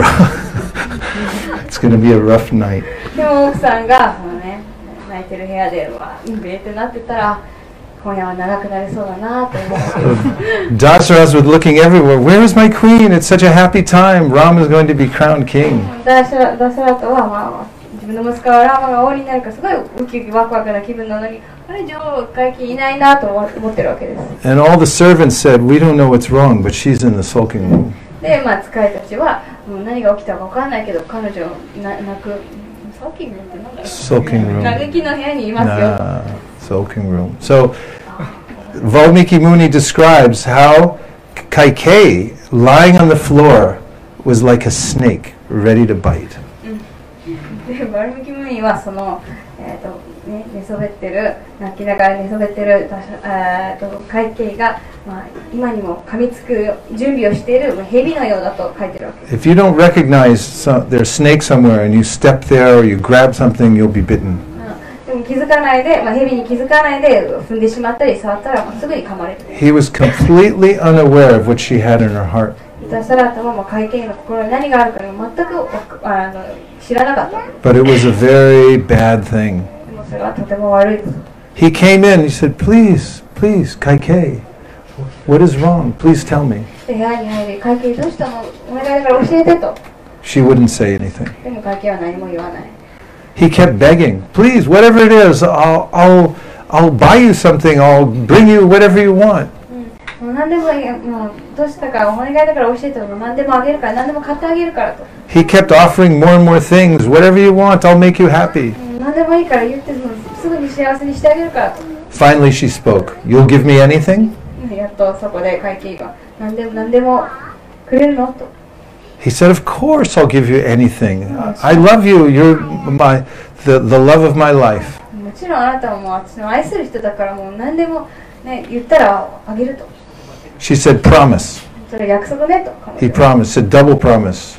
it's going to be a rough night. でも奥さんがその、ね、泣いてる部屋でわーベーってなってたら今夜は長くなりそうだなと思って。 Dasarath was looking everywhere. Where is my queen? It's such a happy time. Ram is going to be crowned king. ダサラダサラトは、まあ、自分の息子はラーマが王になるからすごいウキウキワクワクな気分なのに、あれ女王会期いないなと思ってるわけです。 And all the servants said, we don't know what's wrong, but she's in the sulking room. で、まあ、使いたちはもう何が起きたか分からないけど彼女な泣くサーキングってなんだろう Sulking room. 嘆きの部屋にいますよ。 Nah, sulking room. So Valmiki Muni describes how Kaikeyi, lying on the floor, was like a snake ready to bite. でバルミキムニはその、えーとね、寝そべってる泣きながら寝そべってるえーと会計が、まあ、今にも噛みつく準備をしている蛇のようだと書いてるわけです。 If you don't recognize some, there's snake somewhere and you step there or you grab something, you'll be bitten. でも気づかないで、まあ、蛇に気づかないで踏んでしまったり触ったら、まあ、すぐに噛まれる。 He was completely unaware of what she had in her heart. ダサラータはもう会計の心に何があるか全くあの知らなかった。 But it was a very bad thing. でもそれはとても悪いこと。 He came in, he said, please, please, Kaikeyi, what is wrong? Please tell me. で部屋に入り、会計どうしたのお願いだから教えてと。 She wouldn't say anything. でも会計は何も言わない。 He kept begging, please, whatever it is, I'll, I'll, I'll buy you something, I'll bring you whatever you want. もう何でもいい、もうどうしたかお願いだから教えても何でもあげるから何でも買ってあげるからと。 He kept offering more and more things, whatever you want, I'll make you happy. 何でもいいから言ってもすぐに幸せにしてあげるからと。 Finally she spoke, you'll give me anything? やっとそこで会計が何でも何でもくれるのと。 He said, of course I'll give you anything. I love you, you're my, the, the love of my life. もちろんあなたはもう私の愛する人だからもう何でも、ね、言ったらあげると。 She said, promise. それ約束ねと。 He promised, said double promise,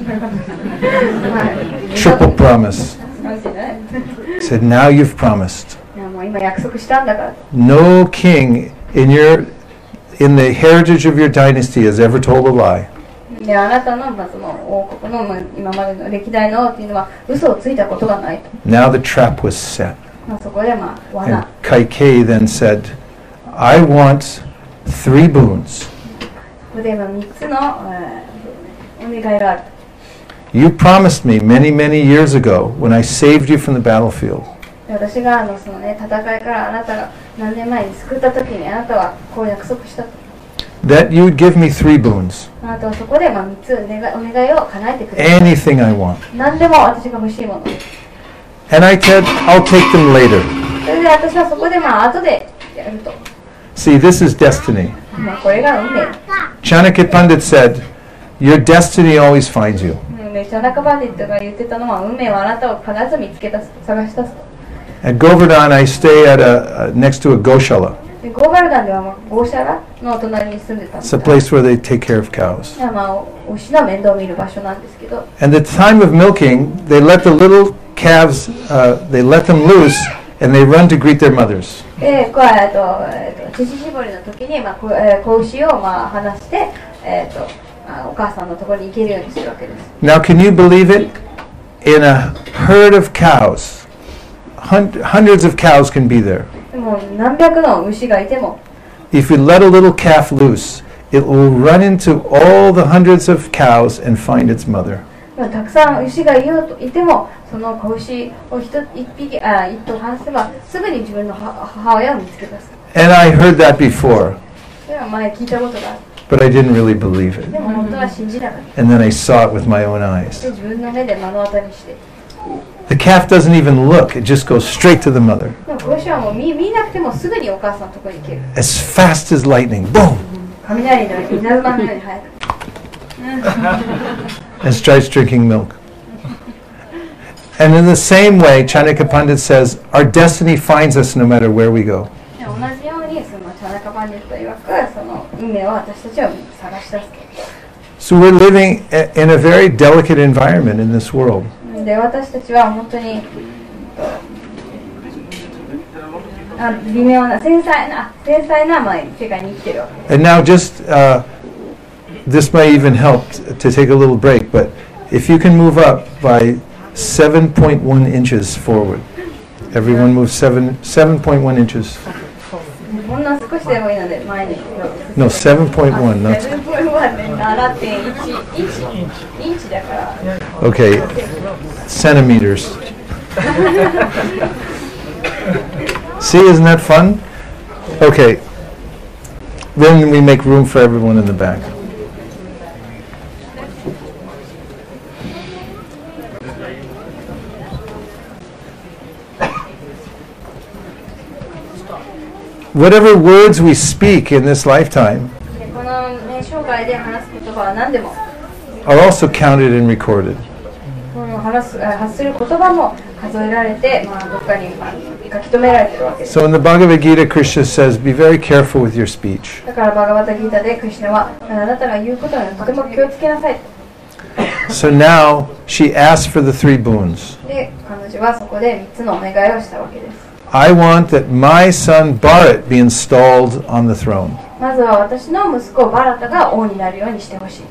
triple promise. Said, now you've promised. もう今約束したんだからと。 No king in your, in the heritage of your dynasty has ever told a lie. であなたの、まあ、その王国の、まあ、今までの歴代の王っていうのは嘘をついたことがないと。 Now the trap was set. まあ、そこでまあ And 罠。 Kaikeyi then said, I want three boons. ここで今みっつの、えー、お願いがある。 You promised me many, many years ago when I saved you from the battlefield で私があのその、ね、戦いからあなたが何年前に救った時にあなたはこう約束したと。 that you would give me three boons. あなたはそこでまあみっつお願い、お願いを叶えてくれる。 Anything I want. 何でも私が欲しいもの。 And I said, I'll take them later. それで私はそこでまあ後でやると。 See, this is destiny. まあこれが運命。 Chanakya Pandit said, your destiny always finds you. めっちゃ中バンディットが言ってたのは運命はあなたを必ず見つけ出す、探し出すと。 At Govardhan, I stay at a, uh, next to a Goshala. でゴーバルダンではまあゴーシャラの隣に住んでたんで It's す a place where they take care of cows. まあお牛の面倒を見る場所なんですけど、 And at the time of milking, they let the little calves, uh, they let them loose and they run to greet their mothers. で、こうえっとえっと乳搾りの時にまあこえー子牛をまあ離してえっとあお母さんのところに行けるようにするわけです。 Now, can you believe it? In a herd of cows, hun- hundreds of cows can be there. でも何百の牛がいても、 If you let a little calf loose, it will run into all the hundreds of cows and find its mother. たくさん牛がいようといても、その子牛を一一匹あ一頭離せばすぐに自分の母母親を見つけ出す。 And I heard that before, それは前聞いたことがある。 but I didn't really believe it. でも本当は信じなかった。 And then I saw it with my own eyes. で自分の目で目の当たりにして。 The calf doesn't even look, it just goes straight to the mother. でも子牛はもう見見なくてもすぐにお母さんのところに行ける。 As fast as lightning, boom! 雷のように稲妻のように入る。 And starts drinking milk. And in the same way, Chanakya Pandit says, our destiny finds us no matter where we go. で同じようにそのチャナカパンディット曰くその運命を私たちは探し出す。 So we're living a- in a very delicate environment in this world. で私たちは本当にあ微妙な繊細な繊細なまあ世界に生きてるわけです。 And now just, uh, this might even help t- to take a little break, but if you can move up by seven point one inches forward. Everyone move seven, seven point one inches. ほんの少しでもいいので前に。 No, seven point one, not... セブンポイントワンでななてんいちインチインチだから。 Okay, centimeters. See, isn't that fun? Okay, then we make room for everyone in the back. Whatever words we speak in this lifetime でこの、ね、生涯で話す言葉は何でも、 are also counted and recorded. この話すあ発する言葉も数えられて、まあ、どっかに、まあ、書き留められてるわけです。 So in the Bhagavad Gita, Krishna says, be very careful with your speech. だからバガバタギータでクリシュナはあなたが言うことにとても気をつけなさい。 So now she asked for the three boons. で彼女はそこでみっつのお願いをしたわけです。 I want that my son Bharat be installed on the throne. まずは私の息子バラタが王になるようにしてほしい。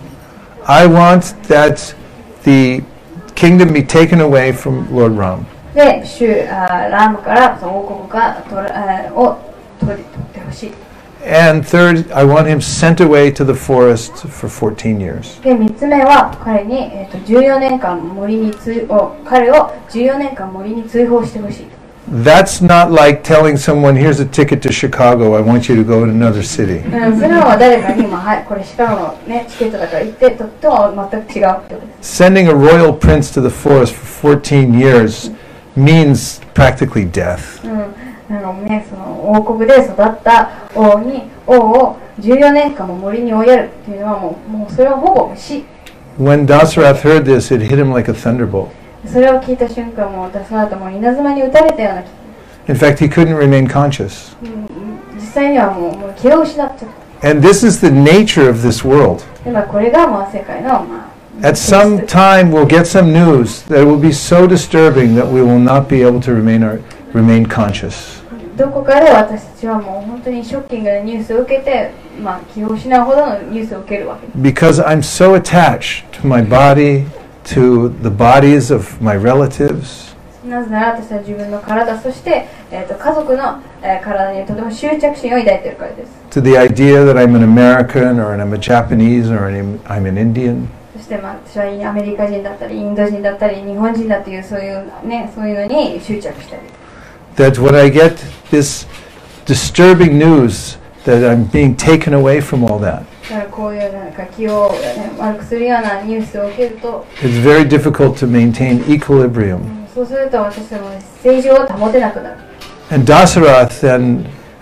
I want that the kingdom be taken away from Lord Ram. で、主あラームからその王国がとらあを取り取ってほしい。 And third, I want him sent away to the forest for fourteen years. で、みっつめは彼に、えー、とじゅうよねんかん森に追を彼をじゅうよねんかん森に追放してほしい。 That's not like telling someone, here's a ticket to Chicago, I want you to go to another city. うん、それは誰かに、まあ、はい、これシカゴの、ね、チケットだから行ってととは全く違うってことです。 Sending a royal prince to the forest for fourteen years means practically death. うん、なんかね、その王国で育った王に王をじゅうよねんかんも森に追いやるっていうのはもう、もうそれはほぼ死。 When Dasarath heard this, it hit him like a thunderbolt. それを聞いた瞬間もうダサートも稲妻に打たれたような気、 In fact, he couldn't remain conscious. うん実際にはもうもう気を失っちゃった。 And this is the nature of this world. でまあこれがまあ世界のまあ At some time, we'll get some news that will be so disturbing that we will not be able to remain, our, remain conscious. どこかで私たちはもう本当にショッキングなニュースを受けて、まあ、気を失うほどのニュースを受けるわけです。 Because I'm so attached to my body, to the bodies of my relatives. なぜなら私は自分の体、そして、えー、と家族の、えー体にとても執着心を抱いているからです。 To the idea that I'm an American or I'm a Japanese or I'm I'm an Indian. そして、まあ、私はアメリカ人だったりインド人だったり日本人だっていうそういうねそういうのに執着したり。 That when I get this disturbing news that I'm being taken away from all that, だからこういうなんか気を、ね、悪くするようなニュースを受けると、 it's very difficult to maintain equilibrium. そうすると私はもう政治を保てなくなる。 And Dasarath then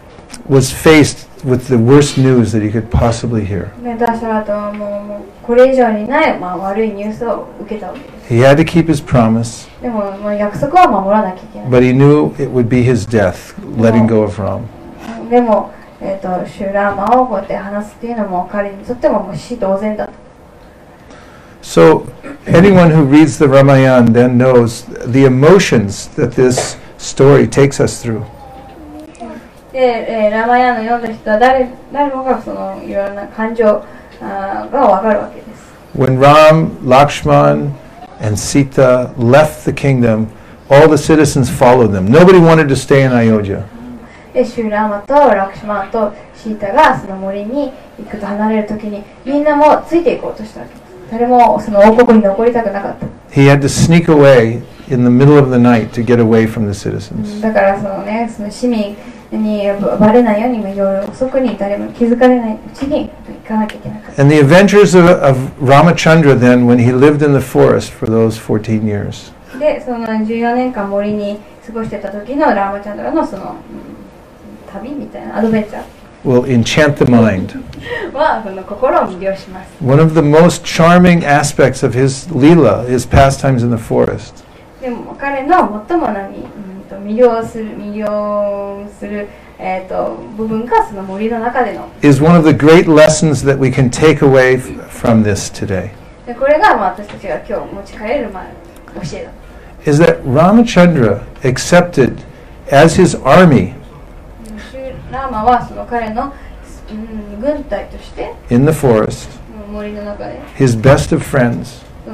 was faced with the worst news that he could possibly hear. ね、ダシャラとはもう、もうこれ以上にない、まあ、悪いニュースを受けたわけです。 He had to keep his promise, でも、まあ、約束は守らなきゃいけない。 but he knew it would be his death, letting go of Ram. でも、えー、とシュラーマをこうやって話すっていうのも彼にとってももう死同然だと。 So anyone who reads the Ramayana then knows the emotions that this story takes us through. で、えー、ラマヤーナ読んだ人は誰誰もがそのいろんな感情あがわかるわけです。 When Ram, Lakshman, and Sita left the kingdom, all the citizens followed them. Nobody wanted to stay in Ayodhya. で、シュラマとラクシュマンとシータがその森に行くと離れるときにみんなもついていこうとしたわけです。誰もその王国に残りたくなかった。 He had to sneak away in the middle of the night to get away from the citizens. だからそのね、その市民にバレないように夜遅くに誰も気づかれないうちに行かなきゃいけなかった。 And the adventures of, of Ramachandra then, when he lived in the forest for those fourteen years. で、そのじゅうよねんかん森に過ごしてた時のラーマチャンドラのその、うん、旅みたいなアドベンチャー will enchant the mind. はその心を魅了します。 One of the most charming aspects of his lila is pastimes in the forest. でも彼の最も何、うん、と魅了する魅了する、えー、と部分がその森の中での Is one of the great lessons that we can take away f- from this today. でこれが、まあ、私たちが今日持ち帰れる、まあ、教えだ。 Is that Ramachandra accepted as his army シュラーマはその彼の、うん、軍隊として in the forest, 森の中で、 his best of friends, うん、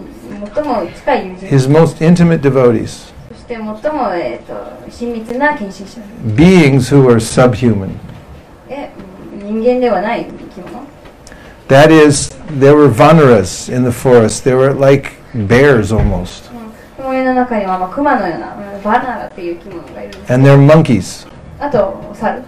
最も近い友人 his most intimate devotees, そして最も、えー、と親密な献身者 beings who are subhuman. で、うん、人間ではない生き物 That is, there were vanaras in the forest. They were like bears almost. 森の中には、まあ、クマのようなバナナっていう生き物がいるんです。 And they're monkeys. あと猿。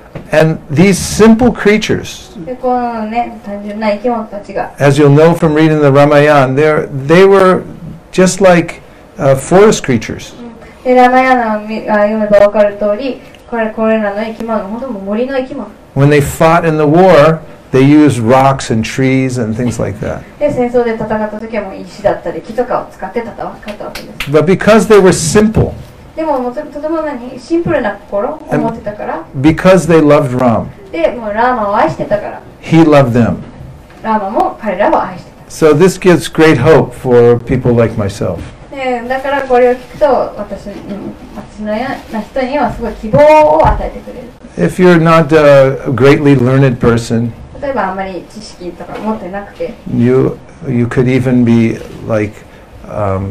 And these simple creatures, でこのね単純な生き物たちが、 as you'll know from reading the Ramayana, they're, they were just like uh, forest creatures. でラマヤナを見あ読めば分かる通り、これこれらの生き物、本当に森の生き物。 When they fought in the war, they used rocks and trees and things like that. で戦争で戦った時はもう石だったり木とかを使って戦ったわけです。 But because they were simple, でももうととても何シンプルな心を持ってたから、 because they loved Ram, でもうラーマを愛してたから、 he loved them. ラーマも彼らを愛してた。 So this gives great hope for people like myself. でだからこれを聞くと私、うん、私のような人にはすごい希望を与えてくれる。 If you're not a greatly learned person, 例えばあんまり知識とか持ってなくて、 you you could even be like um,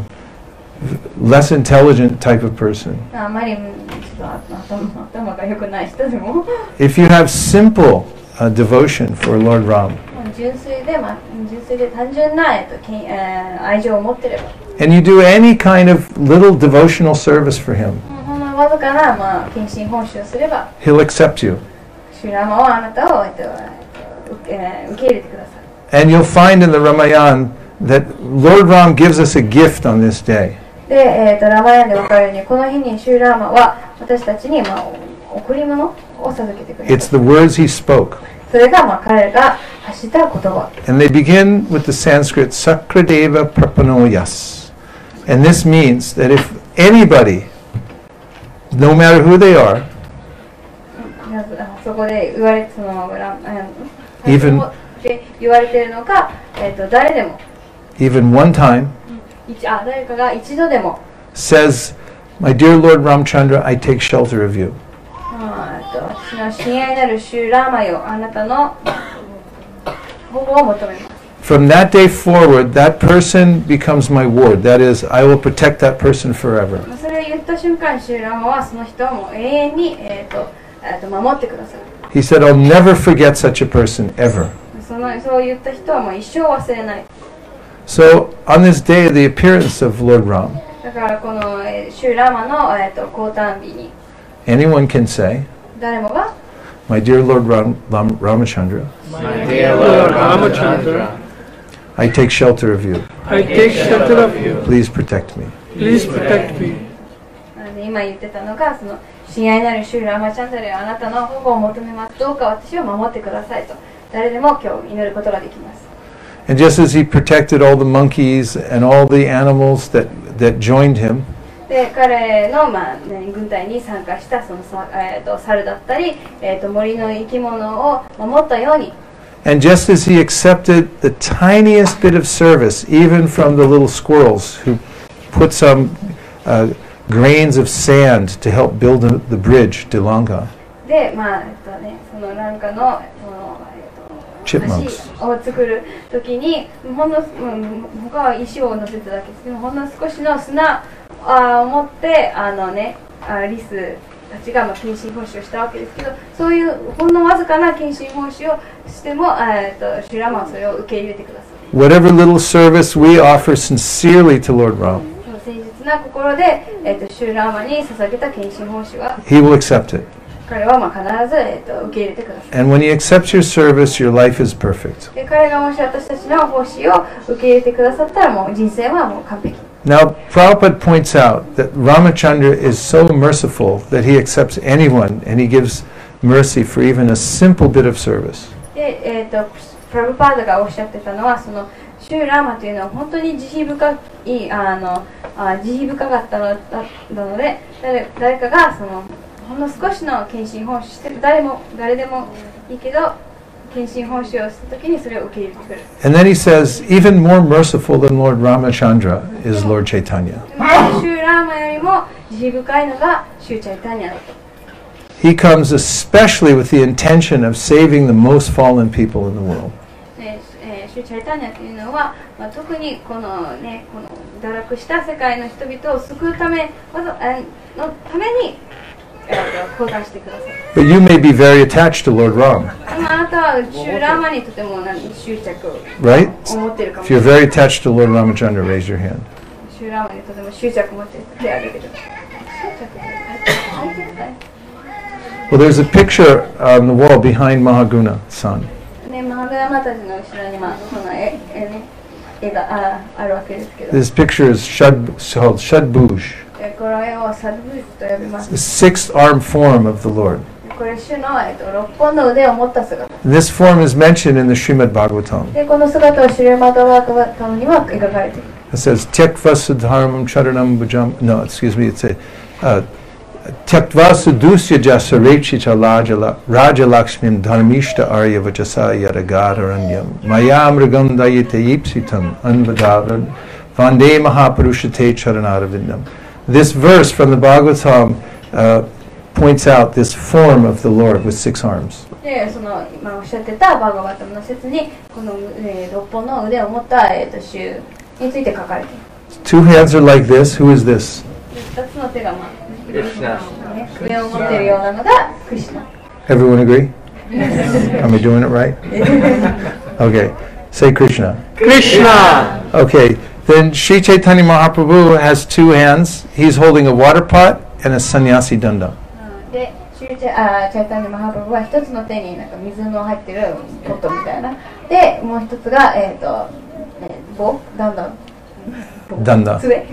less intelligent type of person. あんまりうんちょっと頭頭が良くない人でも If you have simple uh, devotion for Lord Ram, 純粋で、まあ、純粋で単純な、えっとけんえー愛情を持ってれば、 and you do any kind of little devotional service for him, ほんのわずかな、まあ、献身奉仕をすれば、 he'll accept you. シュラマはあなたを、えっとえー受け入れてください。 And you'll find in the Ramayana that Lord Ram gives us a gift on this day. で、えー、とラマヤンで分かるように、この日にシュラーマは私たちに、まあ、贈り物を授けてくれ It's た。 the words he spoke. それが、まあ、彼が発した言葉。 And they begin with the Sanskrit Sakradeva Prapanoyas. And this means that if anybody, no matter who they are, まずあそこで言われそのラあの Even- で言われているのが、えー、と誰でも、 even one time, 一あ誰かが一度でも、 says, My dear Lord Ramchandra, I take shelter of you. あーえっと私の親愛なるシュラーマよ、あなたの保護を求めます。 From that day forward, that person becomes my ward. That is, I will protect that person forever. それを言った瞬間、シュラーマはその人をもう永遠に、えー、とえーと守ってください。 He said, I'll never forget such a person, ever. そのそう言った人はもう一生忘れない。 So, on this day of the appearance of Lord Ram, だからこの、えーシュラーマの、えー、と降誕日に anyone can say, 誰もが My dear Lord Ram, Ram, Ramachandra, My dear Lord Ramachandra, I take shelter of you. I take shelter of you. Please protect me. Please protect me. なので今言ってたのが、その親愛なるシュラーマチャンドルよ、あなたの保護を求めます。どうか私を守ってくださいと、誰でも今日祈ることができます。 And just as he protected all the monkeys and all the animals that, that joined him, で彼の、まあね、軍隊に参加したそのさ、えー、と猿だったり、えー、と森の生き物を守ったように、 and just as he accepted the tiniest bit of service, even from the little squirrels who put some uh, grains of sand to help build the, the bridge to Lanka. で、まあえっとね、そのランカのその、えっと、 Chipmunks. 橋を作るときにほんの、うん、他は石を乗せただけですけど、ほんの少しの砂あを持ってあのねあリスたちがまあ献身奉仕をしたわけですけど、そういうほんのわずかな献身奉仕をしても、えっとシュラマはそれを受け入れてください。 Whatever little service we offer sincerely to Lord Ram, 誠実な心で、えっとシュラマに捧げた献身奉仕は He will accept it. 彼はまあ必ず、えっと受け入れてください。 And when He accepts your service, your life is perfect. で彼がもし私たちの奉仕を受け入れてくださったらもう人生はもう完璧。 Now, Prabhupada points out that Ramachandra is so merciful that he accepts anyone and he gives mercy for even a simple bit of service. で、えー、とプラブパーダがおっしゃってたのはそのシューラーマというのは本当に慈悲深いあのあ慈悲深かったのだなので 誰, 誰かがそのほんの少しの献身奉仕してる誰も誰でもいいけど献身奉仕をしたときにそれを受け入れてくる。 And then he says, even more merciful than Lord Ramachandra is Lord Chaitanya. でもシューラーマよりも慈悲深いのがシューチャイタニアだと。 He comes especially with the intention of saving the most fallen people in the world. ねえー、シューチャイタニアというのは、まあ、特にこのねこの堕落した世界の人々を救うためわざえーのために、えー、と交換してください。 But you may be very attached to Lord Ram, でもあなたはシューラーマにとても何執着を right? 思ってるかも If しれ you're ない。 very attached to Lord Ramachandra, raise your hand. シューラーマにとても執着を持っている手を挙げてください。執着はいはいはい Well, there's a picture on the wall behind Mahaguna San. ね、マハグナマタジの後ろに、まあ、その絵、絵ね、絵が あ, あるわけですけど、 This picture is Shad, called Shadbhuj, えこの絵をサドブーズと呼びます。 the sixth arm form of the Lord. これ主の、えっと、六本の腕を持った姿。 This form is mentioned in the Srimad Bhagavatam. で、この姿はシュレマダワータタムには描かれている。 It says, Tyaktva Siddharmam Charanam Bhajam. No, excuse me, it's a uh, Tyaktva Sudusya Jasa Rechita Raja Lakshmin Dharmishta Arya Vachasa Yadagararanyam Maya Mrigandayite Yipsitam Anvadavan Vande Mahapurushate Charanaravidam. This verse from the Bhagavatam uh, points out this form of the Lord with six arms. で、その今おっしゃってたバーガバタムの説にこの、えー、六本の腕を持った、えー、と主について書かれている。 Two hands are like this. Who is this? 二つの手が、まあ、ね、上を持っているようなのがクリシュナ。 Everyone agree? Am I doing it right? Okay. Say Krishna. Krishna! Okay. Then Sri Chaitanya Mahaprabhu has two hands. He's holding a water pot and a sannyasi danda. で、シュチャあチャイタニマハプロは一つの手になんか水の入ってるポットみたいな。で、もう一つが、えっ、ー、と、えー、棒だんだん。 Danda. 杖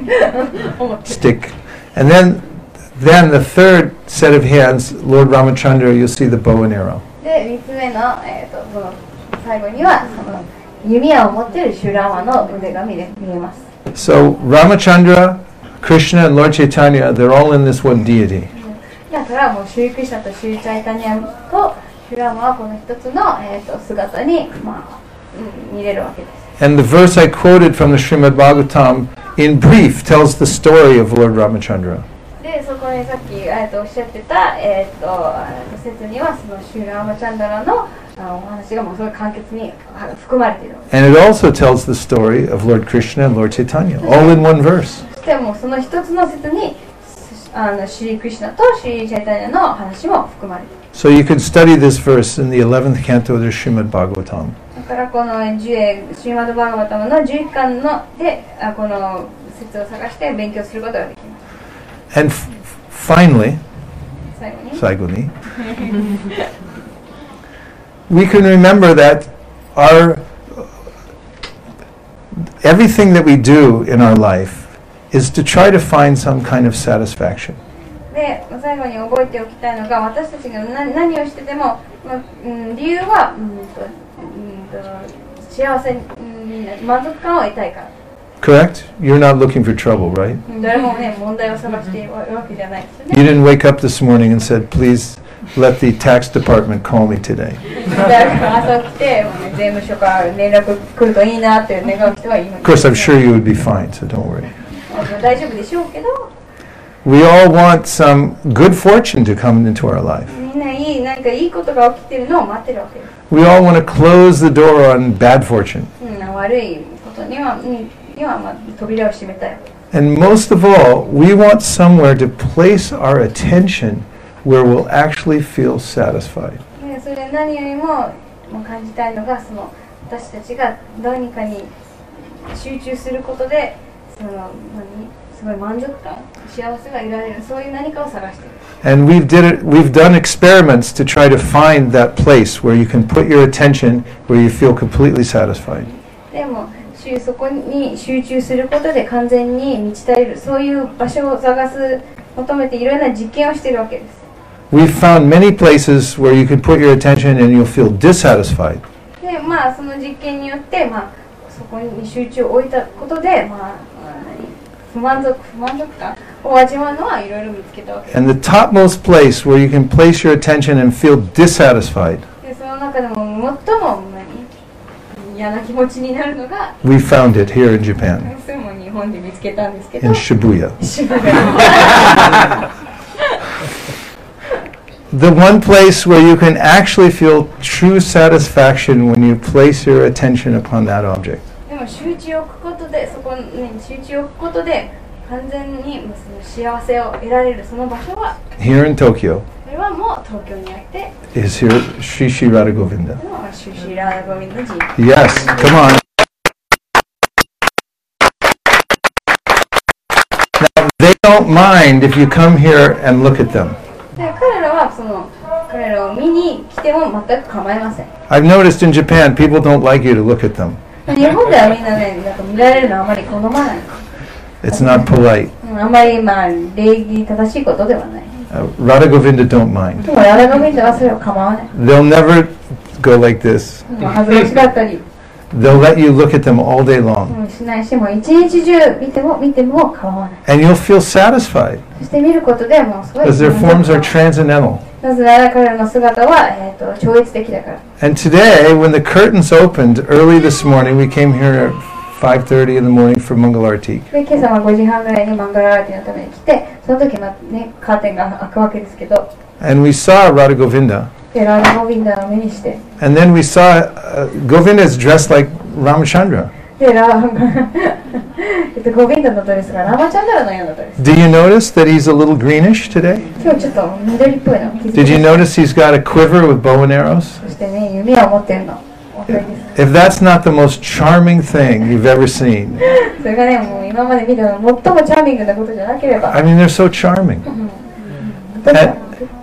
Stick. And then, then the third set of hands, Lord Ramachandra, you'll see the bow and arrow. で、三つ目の、えー、とその最後にはその弓矢を持っているシュラーマの腕が見れ見えます。 So Ramachandra, Krishna, and Lord Chaitanya, they're all in this one deity. だからもうシュリクリシナとシュリチャイタニアとシュラーマはこの一つの、えー、と姿に、まあうん、見れるわけです。 And the verse I quoted from the Srimad Bhagavatam, in brief, tells the story of Lord Ramachandra. で、そこにさっき、えー、とおっしゃってた、えー、と説にはそのシュラーマチャンダラのあのお話がもうすごい簡潔にあ含まれている。 And it also tells the story of Lord Krishna and Lord Chaitanya, all in one verse. そしてもうその一つの説にあのシュリクリシナとシュリチャイタニアの話も含まれている。 So you can study this verse in the eleventh canto of the Srimad Bhagavatam. だからこのじゅうシーマドバーガバタムのじゅういっかんのであこの説を探して勉強することができます。 And f- finally, 最後に。 最後に we can remember that our everything that we do in our life is to try to find some kind of satisfaction. で最後に覚えておきたいのが私たちが何, 何をしてても、まあうん、理由は、うんとうんと、幸せ、うん、満足感を得たいから。 Correct? You're not looking for trouble, right? 誰もね問題を探しているわけじゃないですよ You ね。 didn't wake up this morning and said, please let the tax department call me today. 誰か朝起きて、もうね、税務署から連絡来るといいなって願う人はいます。 Of course, I'm sure you would be fine, so don't worry. 大丈夫でしょうけど。 We all want some good fortune to come into our life. みんないいなんかいいことが起きてるのを待ってるわけです。 We all want to close the door on bad fortune. うん、悪いことには、うん、にはまあ扉を閉めたい。 And most of all, we want somewhere to place our attention where we'll actually feel satisfied. でそれで何よりもまあ感じたいのがその私たちが何かに集中することでその何すごい満足感、幸せが得られるそういう何かを探している。 And we've did it, we've done experiments to try to find that place where you can put your attention where you feel completely satisfied. でもそこに集中することで完全に満ち足りるそういう場所を探す求めていろんな実験をしているわけです。 We've found many places where you can put your attention and you'll feel dissatisfied. でまあその実験によってまあそこに集中を置いたことでまあ何不満足不満足感を味わうのはいろいろ見つけたわけです。 And the topmost place where you can place your attention and feel dissatisfied, でその中でも最も何嫌な気持ちになるのが we found it here in Japan, それも日本で見つけたんですけど in Shibuya. 渋谷 The one place where you can actually feel true satisfaction when you place your attention upon that object. でも集中を置くことでそこに集中を置くことで完全にその幸せを得られるその場所は Here in Tokyo それはもう東京にあって is here Sri Sri Radha Govinda. シュシーラーダゴビンド寺 Yes, come on. Now, they don't mind if you come here and look at them. で彼らはその彼らを見に来ても全く構いません。 I've noticed in Japan, people don't like you to look at them. 日本ではみんなね、なんか見られるのはあまり好まない。 It's not polite. うんあまりまあ礼儀正しいことではない。 Uh, Radha Govinda don't mind. でもラダゴビンドはそれを構わない。 They'll never go like this. もう恥ずかしかったり、 They'll let you look at them all day long. うんしないし、もう一日中見ても見ても構わない。 And you'll feel satisfied そして見ることでもうすごい。 because their forms are transcendental. なぜなら彼らの姿は、えー、と超越的だから。 And today, when the curtains opened early this morning, we came here at five thirty in the morning for Mangalarti. で今朝はごじはんぐらいにマンガラアーティのために来て、その時まねカーテンが開くわけですけど、 And we saw Radha Govinda. でラダゴビンダを目にして、 And then we saw uh, Govinda is dressed like Ramachandra. でラえっとゴビンダのドレスがラマチャンダラのようなドレス。 Do you notice that he's a little greenish today? 今日ちょっと緑っぽいの気づいて Did you notice he's got a quiver with bow and arrows? そしてね弓を持ってるの。お分かりです。 If that's not the most charming thing you've ever seen, それがねもう今まで見た最もチャーミングなことじゃなければ。 I mean, they're so charming. どうか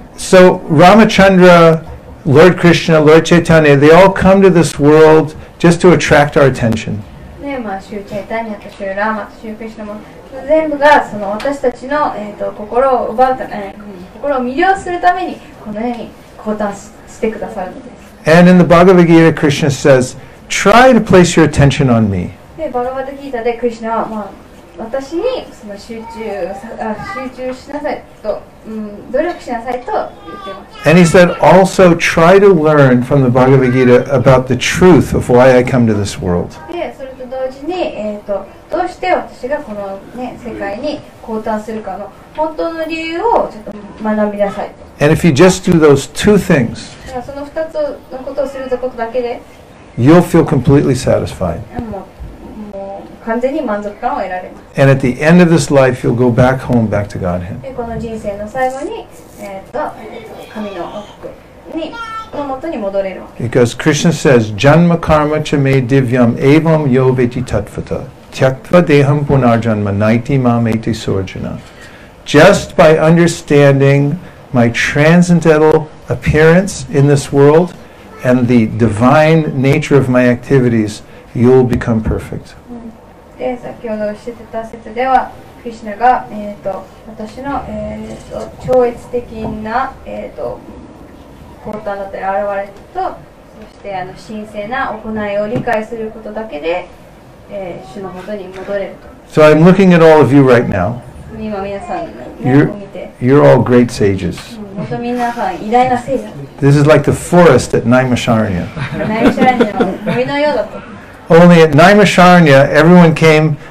So Ramachandra, Lord Krishna, Lord Chaitanya, they all come to this world just to attract our attention. ねまあシューチェイタニアとシューラーマとシュークリシュナも全部がその私たちの、えー、と心を奪うため、うん心を魅了するためにこのように降誕ししてくださるのです。 And in the Bhagavad Gita, Krishna says, try to place your attention on me. でバガバタギータでクリシュナは、まあ、私にその集中さあ集中しなさいと、うん、努力しなさいと言っています。 And he said, also try to learn from the Bhagavad Gita about the truth of why I come to this world. でそれと同時に、えー、とどうして私がこの、ね、世界に降誕するかの本当の理由をちょっと学びなさいと。 And if you just do those two things, だからそのふたつのことをすることだけで you'll feel completely satisfied. もうもう完全に満足感を得られます。 And at the end of this life, you'll go back home, back to Godhead. でこの人生の最後に、えー、と神の王国にの元に戻れるわけ。 Because Krishna says, Janma karma cha me divyam evam yo veti tattvata tyaktva deham punarjanma naiti mam eti surjana. Just by understanding my transcendental appearance in this world and the divine nature of my activities, you'll become perfect. で先ほど知ってた説ではクリシュナが、えー、と私の、えー、と超越的な、えー、と降誕だったり現れとそしてあの神聖な行いを理解することだけで、えー、主の元に戻れると。 So I'm looking at all of you right now. 今皆さん、ね、 You're, を見て you're all great sages. 本当皆さん偉大な聖者 This is like the forest at Naimisharanya. ナイミシャラニの森のようだと。 Only at Naimisharanya, everyone came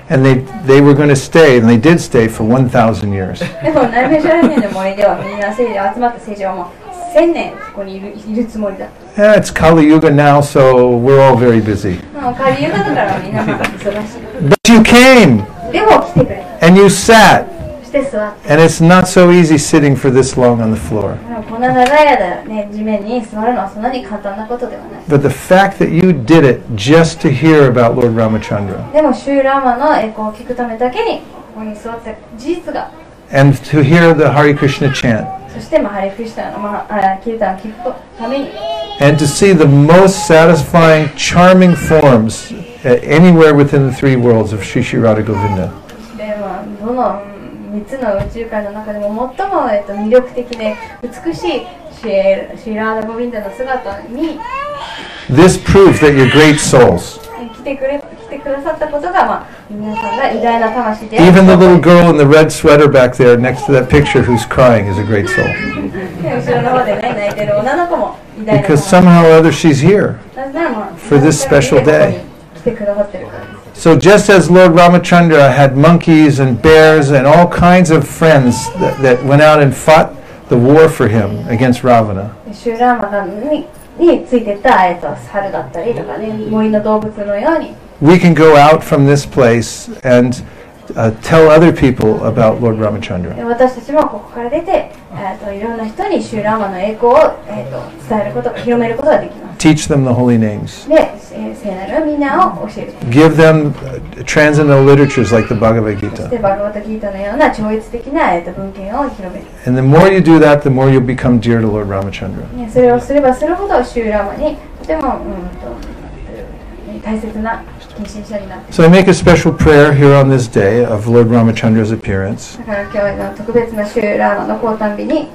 And they, they were going to stay, and they did stay for one thousand years. でもナルメシャラヘンの森ではみんな聖者集まった聖者はもう千年ここにいるいるつもりだ。 Yeah, it's Kali Yuga now, so we're all very busy. もうカリユガだからみんなまだ忙しい。 But you came, でも来てくれた。 and you sat, そして座って。 and it's not so easy sitting for this long on the floor. こんな長い間ね地面に座るのはそんなに簡単なことではない。 But the fact that you did it just to hear about Lord Ramachandra, でもシューラーマの栄光を聞くためだけにここに座った事実が。 and to hear the Hare Krishna chant, そしてまあハレクリシナのまあキルタンを聞くために。 and to see the most satisfying, charming forms uh, anywhere within the three worlds of Shri Shri Radha Govinda. でまあどのみっつの宇宙界の中でも最も、えっと、魅力的で美しいシェシラーダ・ゴビンダの姿に This proves that you're great souls. 来てくれ来てくださったことが、まあ、皆さんが偉大な魂で Even the little girl in the red sweater back there next to that picture who's crying is a great soul. で後ろの方でね泣いてる女の子も偉大な Because 魂 somehow or other she's here. なぜなら、まあ、 for this special day. 来てくださってるからです。 So just as Lord Ramachandra had monkeys and bears and all kinds of friends that, that went out and fought the war for him against Ravana, シューラーマがにについてた、えっと、猿だったりとかね森の動物のように we can go out from this place and uh, tell other people about Lord Ramachandra. で私たちもここから出て、えー、といろんな人にシューラーマの栄光を、えー、と伝えること広めることができます。 Teach them the holy names. で、えー聖なるみんなを教える。 Give them uh, transcendental literatures like the Bhagavad そし Gita. てバガバタギータのような超越的な、えー、と文献を広める。 And the more you do that, the more you'll become dear to Lord Ramachandra. ね、それをすればするほどシューラーマにとても、うん、とえー大切な近親者になって。 So I make a special prayer here on this day of Lord Ramachandra's appearance. だから今日の特別なシューラーマの降誕日に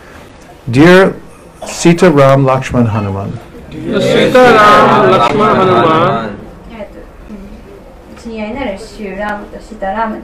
Dear Sita Ram Lakshman Hanuman, Sita Ram Lakshman Hanuman, えーとうん親愛なるシューラーマとシタラーマに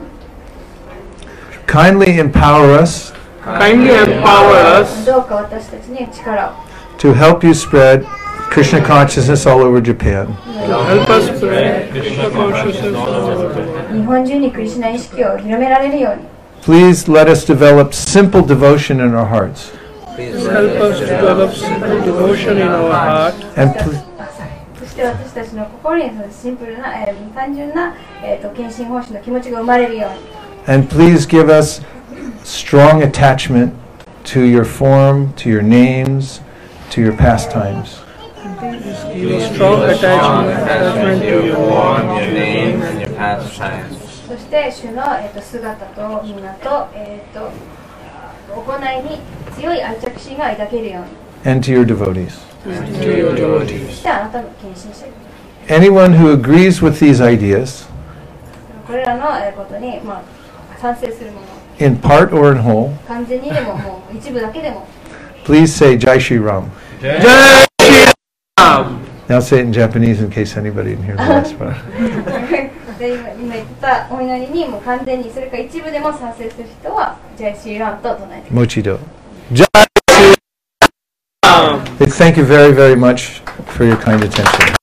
kindly empower us kindly empower us どうか私たちに力を to help you spread Krishna consciousness all over Japan. help us spread Krishna consciousness all over. 日本中にクリシュナ意識を広められるように Please let us develop simple devotion in our hearts. Help us develop simple devotion in our heart. And pl- そして私たちの心にそのシンプルな、えー単純な、えー、と献身奉仕の気持ちが生まれるように and please give us strong attachment to your form, to your names, to your pastimes. Give a strong attachment, attachment to your form, form, your name, and your pastimes. そして主の、えー、と姿とみんなと,、えー、と行いに強い愛着心が抱けるように And to your devotees. to your devotees. そしてあなたの献身者に Anyone who agrees with these ideas, これらの、えーことに、まあ、賛成するもの in part or in whole, 完全にでももう一部だけでも please say Jai Shri Ram. Jai Shri Ram. Now say it in Japanese in case anybody didn't hear the last part. で今今言ったお祈りにもう完全にそれか一部でも賛成する人はジャイシーランと唱えてください Mochido. Jai Shri Ram. Thank you very, very much for your kind attention.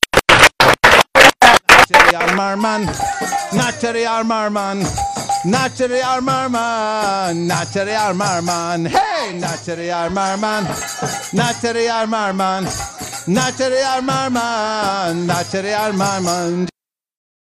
Natari Armarman, Natari Armarman, Natari Armarman, Natari Armarman, hey, Natari Armarman, Natari Armarman, Natari Armarman, Natari Armarman.